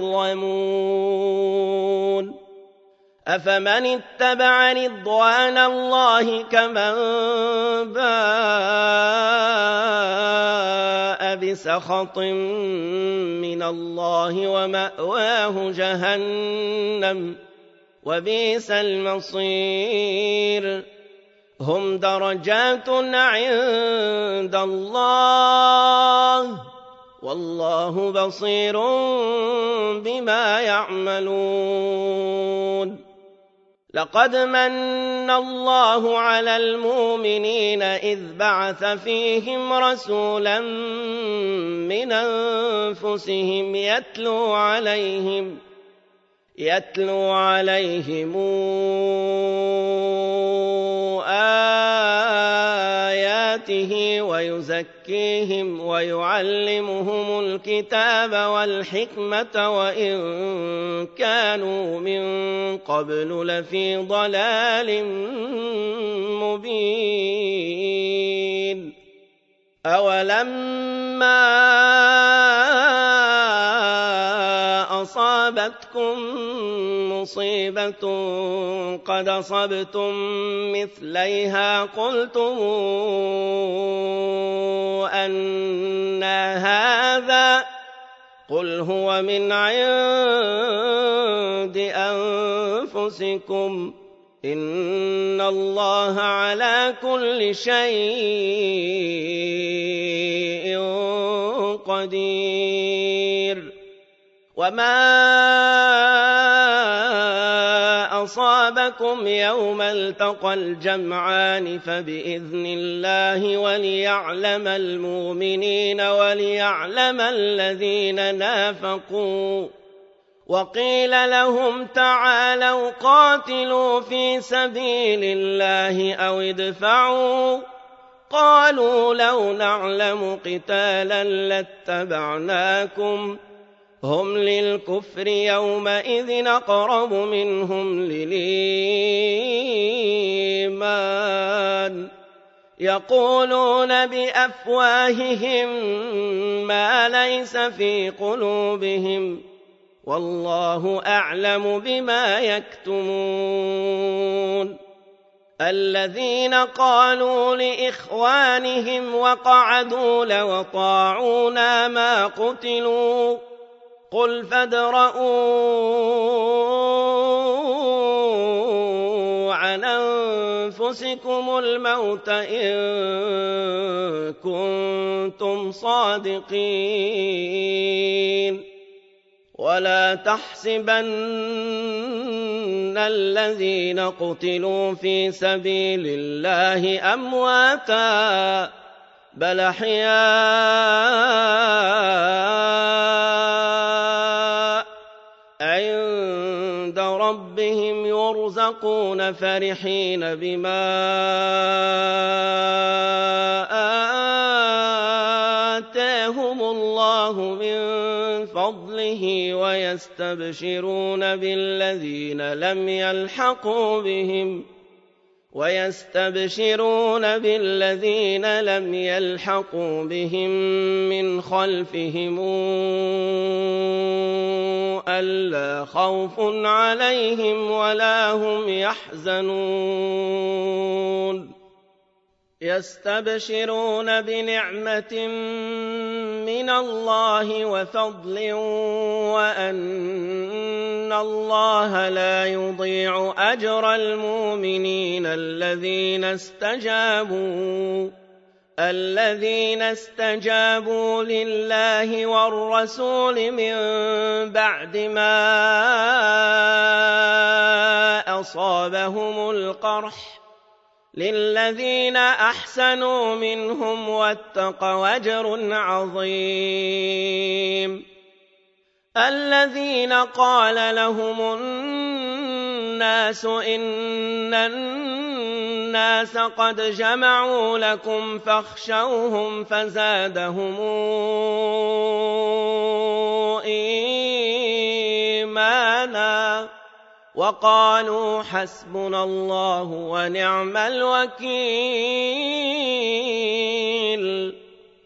يظلمون أفمن اتبع رضوان الله كمن باء بسخط من الله ومأواه جهنم وبئس المصير هم درجات عند الله والله بصير بما يعملون لقد من الله على المؤمنين إذ بعث فيهم رسولا من أنفسهم يتلو عليهم آياته ويزكيهم ويعلمهم الكتاب والحكمة وإن كانوا من قبل لفي ضلال مبين أولما أصابتكم مصيبة قد أصبتم مثليها قلتم أنَّ هذا قل هو من عند أنفسكم إِنَّ اللَّهَ عَلَىٰ كُلِّ شَيْءٍ قَدِيرٌ وَمَا أَصَابَكُمْ يَوْمَ الْتَقَى الْجَمْعَانِ فَبِإِذْنِ اللَّهِ وَلِيَعْلَمَ الْمُؤْمِنِينَ وَلِيَعْلَمَ الَّذِينَ نَافَقُوا وَقِيلَ لَهُمْ تَعَالَوْا قَاتِلُوا فِي سَبِيلِ اللَّهِ أَوِ ادْفَعُوا قَالُوا لَوْ نَعْلَمُ قِتَالًا لَّاتَّبَعْنَاكُمْ هُمْ لِلْكُفْرِ يَوْمَئِذٍ أَقْرَبُ مِنْهُمْ لِلْإِيمَانِ يَقُولُونَ بِأَفْوَاهِهِم مَّا لَيْسَ فِي قُلُوبِهِمْ وَاللَّهُ أَعْلَمُ بِمَا يَكْتُمُونَ الَّذِينَ قَالُوا لِإِخْوَانِهِمْ وَقَعَدُوا لَوْ أَطَاعُونَا مَا قُتِلُوا قُلْ فَادْرَءُوا عَنْ أَنفُسِكُمُ الْمَوْتَ إِن كُنتُمْ صَادِقِينَ وَلَا تَحْسَبَنَّ الَّذِينَ قُتِلُوا فِي سَبِيلِ اللَّهِ أَمْوَاتًا بَلْ أَحْيَاءٌ عِندَ رَبِّهِمْ يُرْزَقُونَ فَرِحِينَ بِمَا آتَاهُمُ اللَّهُ مِن فَضْلِهِ وَيَسْتَبْشِرُونَ بِالَّذِينَ لَمْ يَلْحَقُوا بِهِم مِّنْ خَلْفِهِمْ أَلَّا خَوْفٌ عَلَيْهِمْ وَلَا هُمْ يَحْزَنُونَ يَسْتَبْشِرُونَ بِنِعْمَةٍ مِّنَ اللَّهِ وَفَضْلٍ وَأَنَّ اللَّهَ لَا يُضِيعُ أَجْرَ الْمُؤْمِنِينَ الَّذِينَ اسْتَجَابُوا لِلَّهِ وَالرَّسُولِ مِن بَعْدِ مَا أَصَابَهُمُ الْقَرْحُ لِلَّذِينَ أَحْسَنُوا مِنْهُمْ وَاتَّقَوْا أَجْرٌ عَظِيمٌ الَّذِينَ قَالَ لَهُمُ النَّاسُ إِنَّ النَّاسَ قَدْ جَمَعُوا لَكُمْ فَاخْشَوْهُمْ فَزَادَهُمْ إِيمَانًا وَقَالُوا حَسْبُنَا اللَّهُ وَنِعْمَ الْوَكِيلُ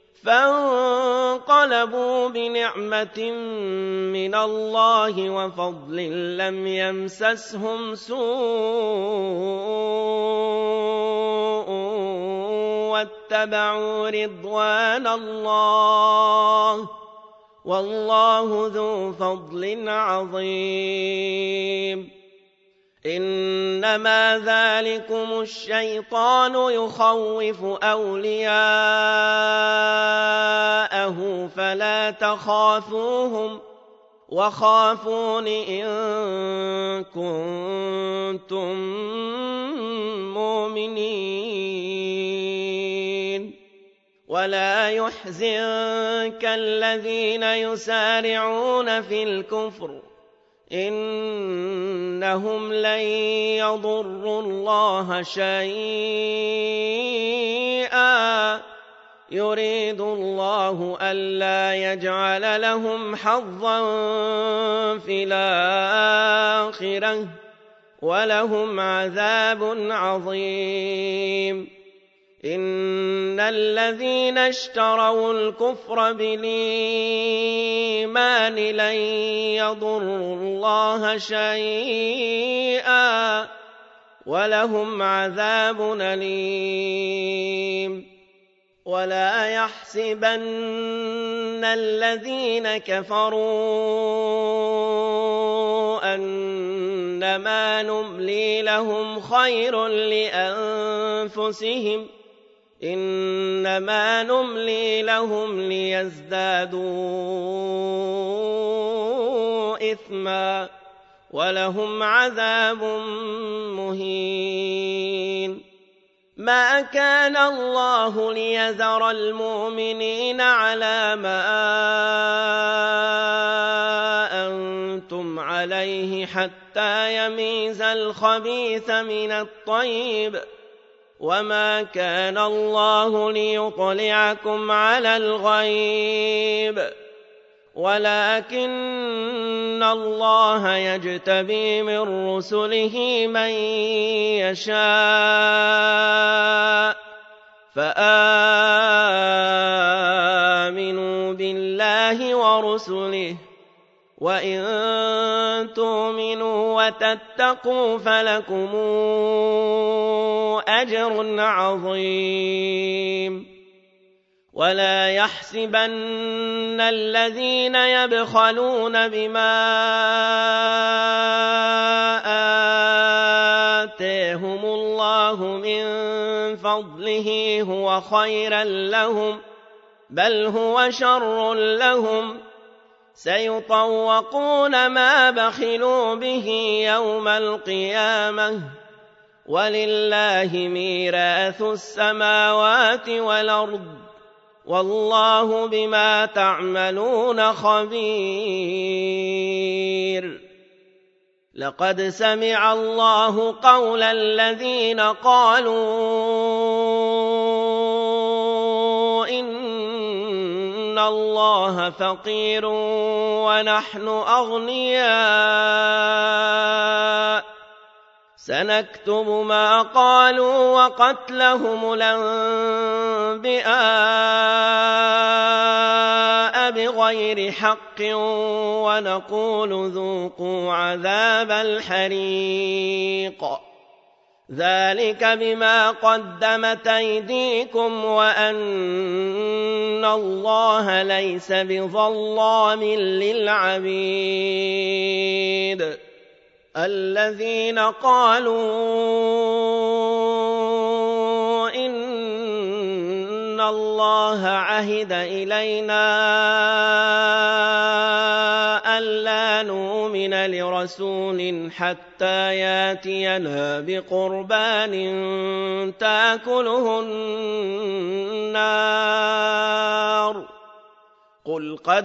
فَانقَلَبُوا بِنِعْمَةٍ مِّنَ اللَّهِ وَفَضْلٍ لَّمْ يَمْسَسْهُمْ سُوءٌ وَاتَّبَعُوا رِضْوَانَ اللَّهِ وَاللَّهُ ذُو فَضْلٍ عَظِيمٍ إِنَّمَا ذَٰلِكُمُ الشَّيْطَانُ يُخَوِّفُ أَوْلِيَاءَهُ فَلَا تَخَافُوهُمْ وَخَافُونِ إِن كُنتُم مُّؤْمِنِينَ وَلَا يَحْزُنكَ الَّذِينَ يُسَارِعُونَ فِي الْكُفْرِ إِنَّهُمْ لَن يَضُرُّوا اللَّهَ شَيْئًا يُرِيدُ اللَّهُ أَلَّا يَجْعَلَ لَهُمْ حَظًّا فِي الْآخِرَةِ وَلَهُمْ عَذَابٌ عَظِيمٌ إِنَّ الَّذِينَ اشْتَرَوُا الْكُفْرَ بِالْإِيمَانِ لَن يَضُرُّوا اللَّهَ شَيْئًا وَلَهُمْ عَذَابٌ أَلِيمٌ ولا يحسبن الذين كفروا أنما نملي لهم خير لأنفسهم إنما نملي لهم ليزدادوا إثما ولهم عذاب مهين. ما كان الله ليذر المؤمنين على ما أنتم عليه حتى يميز الخبيث من الطيب وما كان الله ليطلعكم على الغيب ولكن الله يجتبي من رسله من يشاء فآمنوا بالله ورسله وإن تؤمنوا وتتقوا فلكم أجر عظيم. ولا يحسبن الذين يبخلون بما آتاهم الله من فضله هو خيرا لهم بل هو شر لهم سيطوقون ما بخلوا به يوم القيامة ولله ميراث السماوات والأرض والله بما تعملون خبير. لقد سمع الله قول الذين قالوا إن الله فقير ونحن أغنياء سنكتب ما قالوا وقتلهم الأنبياء بغير حق ونقول ذوقوا عذاب الحريق ذلك بما قدمت أيديكم وأن الله ليس بظلام للعبيد. الذين قالوا إن الله عهد إلينا ألا نؤمن لرسول حتى ياتينا بقربان تأكله النار قل قد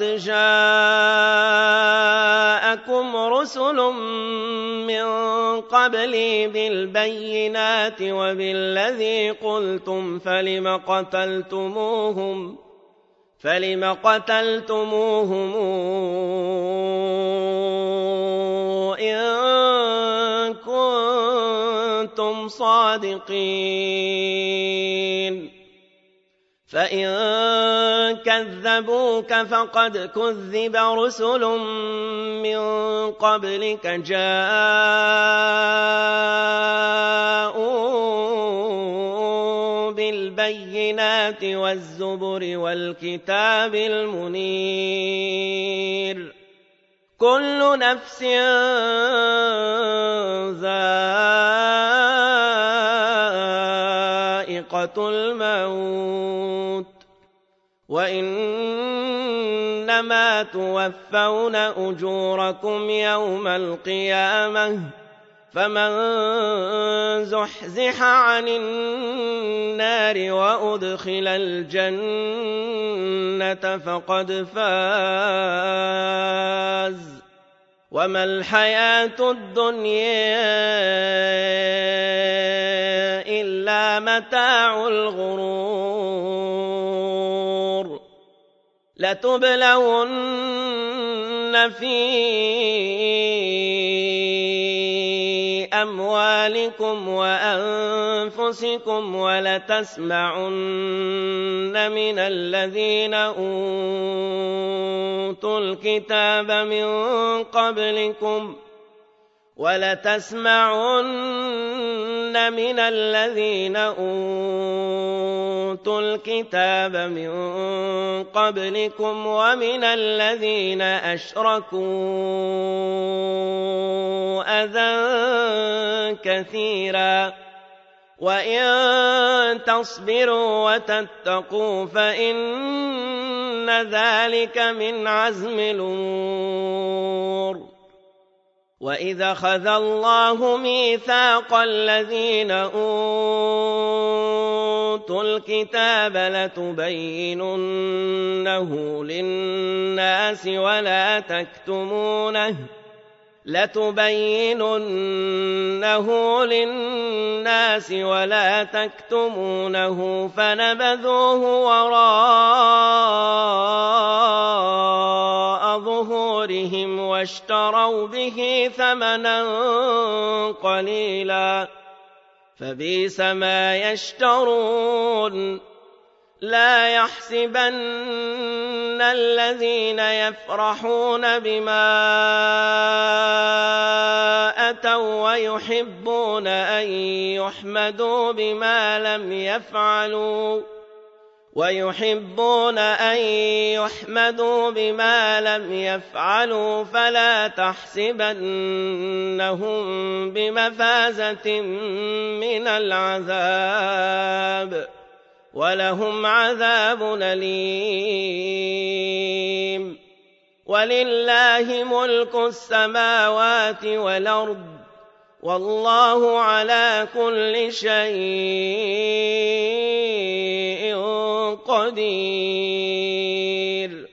جاءكم رسل من قبلي بالبينات وبالذي قلتم فلم قتلتموهم إن كنتم صادقين فإن كذبوك فقد كذب رسل من قبلك جاءوا بالبينات والزبر والكتاب المنير كل نفس ذائقة الموت وإنما توفون أجوركم يوم القيامة فمن زحزح عن النار وأدخل الجنة فقد فاز وما الحياة الدنيا إلا متاع الغرور لتبلون في أموالكم وأنفسكم ولتسمعن من الذين أوتوا الكتاب من قبلكم ولتسمعن من الذين أوتوا الكتاب من قبلكم ومن الذين أشركوا أذى كثيرا وإن تصبروا وتتقوا فإن ذلك من عزم الأمور. وإذا أخذ الله ميثاق الذين أوتوا الكتاب لتبيننه للناس ولا تكتمونه فنبذوه وراء ظهورهم واشتروا به ثمنا قليلا فبئس ما يشترون. لا يحسبن الذين يفرحون بما أتوا ويحبون أن يحمدوا بما لم يفعلوا فلا تحسبنهم بمفازة من العذاب ولهم عذاب أليم. ولله ملك السماوات والأرض والله على كل شيء قدير.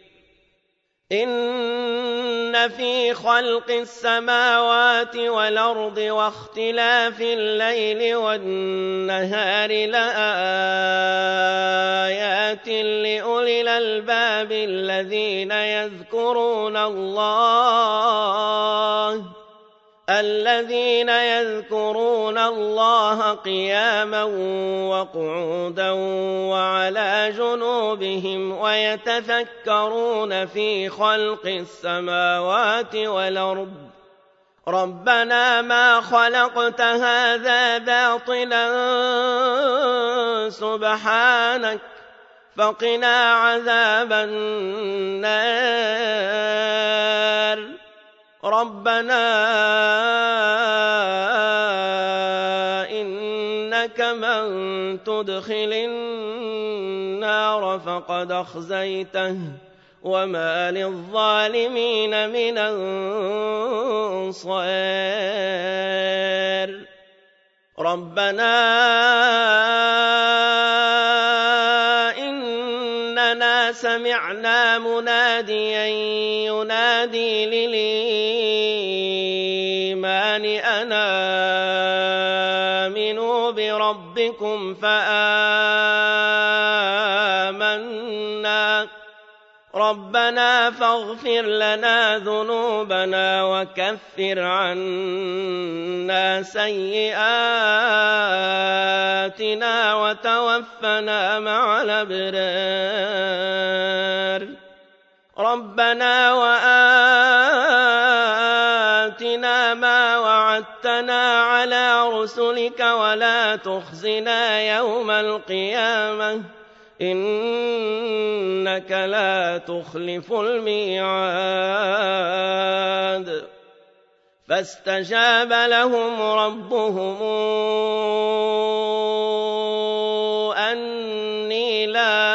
إن في خلق السماوات والأرض واختلاف الليل والنهار لآيات لأولي الألباب الذين يذكرون الله قياما وقعودا وعلى جنوبهم ويتفكرون في خلق السماوات والأرض ربنا ما خلقت هذا باطلا سبحانك فقنا عذاب النار. ربنا إنك من تدخل النار فقد أخزيته وما للظالمين من أنصار. ربنا إننا سمعنا مناديا ينادي للإيمان أن آمنوا بربكم فآمنا ربنا فاغفر لنا ذنوبنا وكفر عنا سيئاتنا وتوفنا مع الأبرار. ربنا وآتنا ما وعدتنا على رسلك ولا تخزنا يوم القيامة إنك لا تخلف الميعاد. فاستجاب لهم ربهم أني لا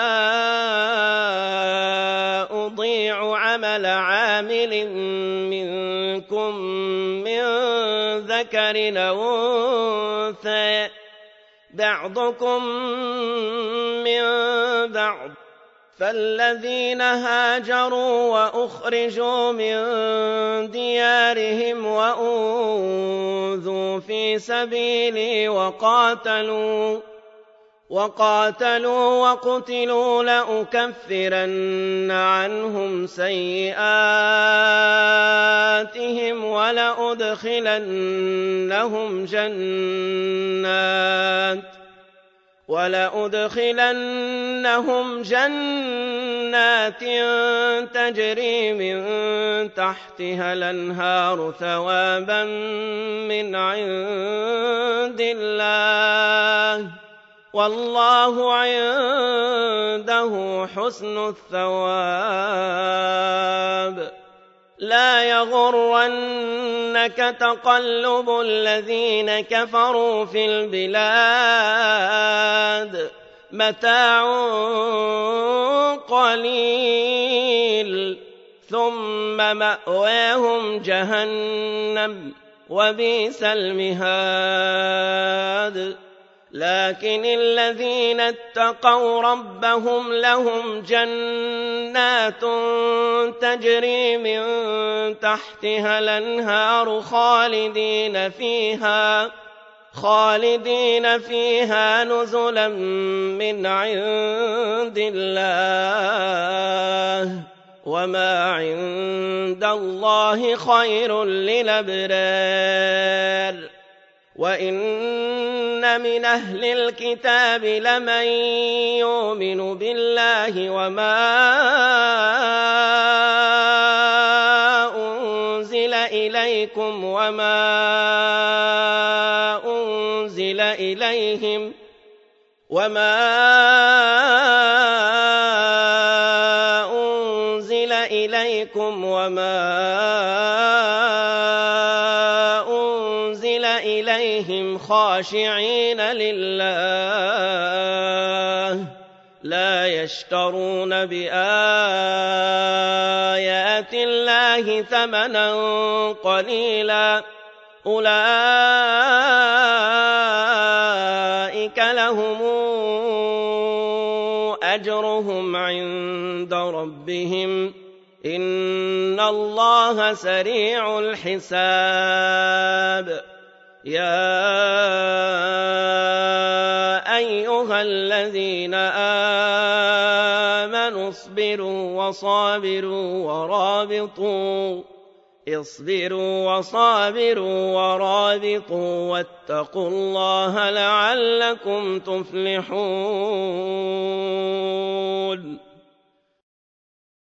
أضيع عمل عامل منكم من ذكر أو أنثى بعضكم من بعض فالذين هاجروا وأخرجوا من ديارهم وأوذوا في سبيلي وقاتلوا وقتلوا لأكفرن عنهم سيئاتهم ولأدخلنهم جنات تجري من تحتها الأنهار ثوابا من عند عِندِ اللَّهِ وَاللَّهُ عِندَهُ حُسْنُ الثَّوَابِ لا يغرنك تقلب الذين كفروا في البلاد متاع قليل ثم مأواهم جهنم وبئس المهاد لكن الذين اتقوا ربهم لهم جنات تجري من تحتها الأنهار خالدين فيها نزلا من عند الله وما عند الله خير للأبرار وإن من أهل الكتاب لمن يؤمن بالله وما أنزل إليكم وما أنزل إليهم خاشعين لله لا يشترون بآيات الله ثمنا قليلا أولئك لهم أجرهم عند ربهم إن الله سريع الحساب يا أيها الذين آمنوا اصبروا وصابروا ورابطوا واتقوا الله لعلكم تفلحون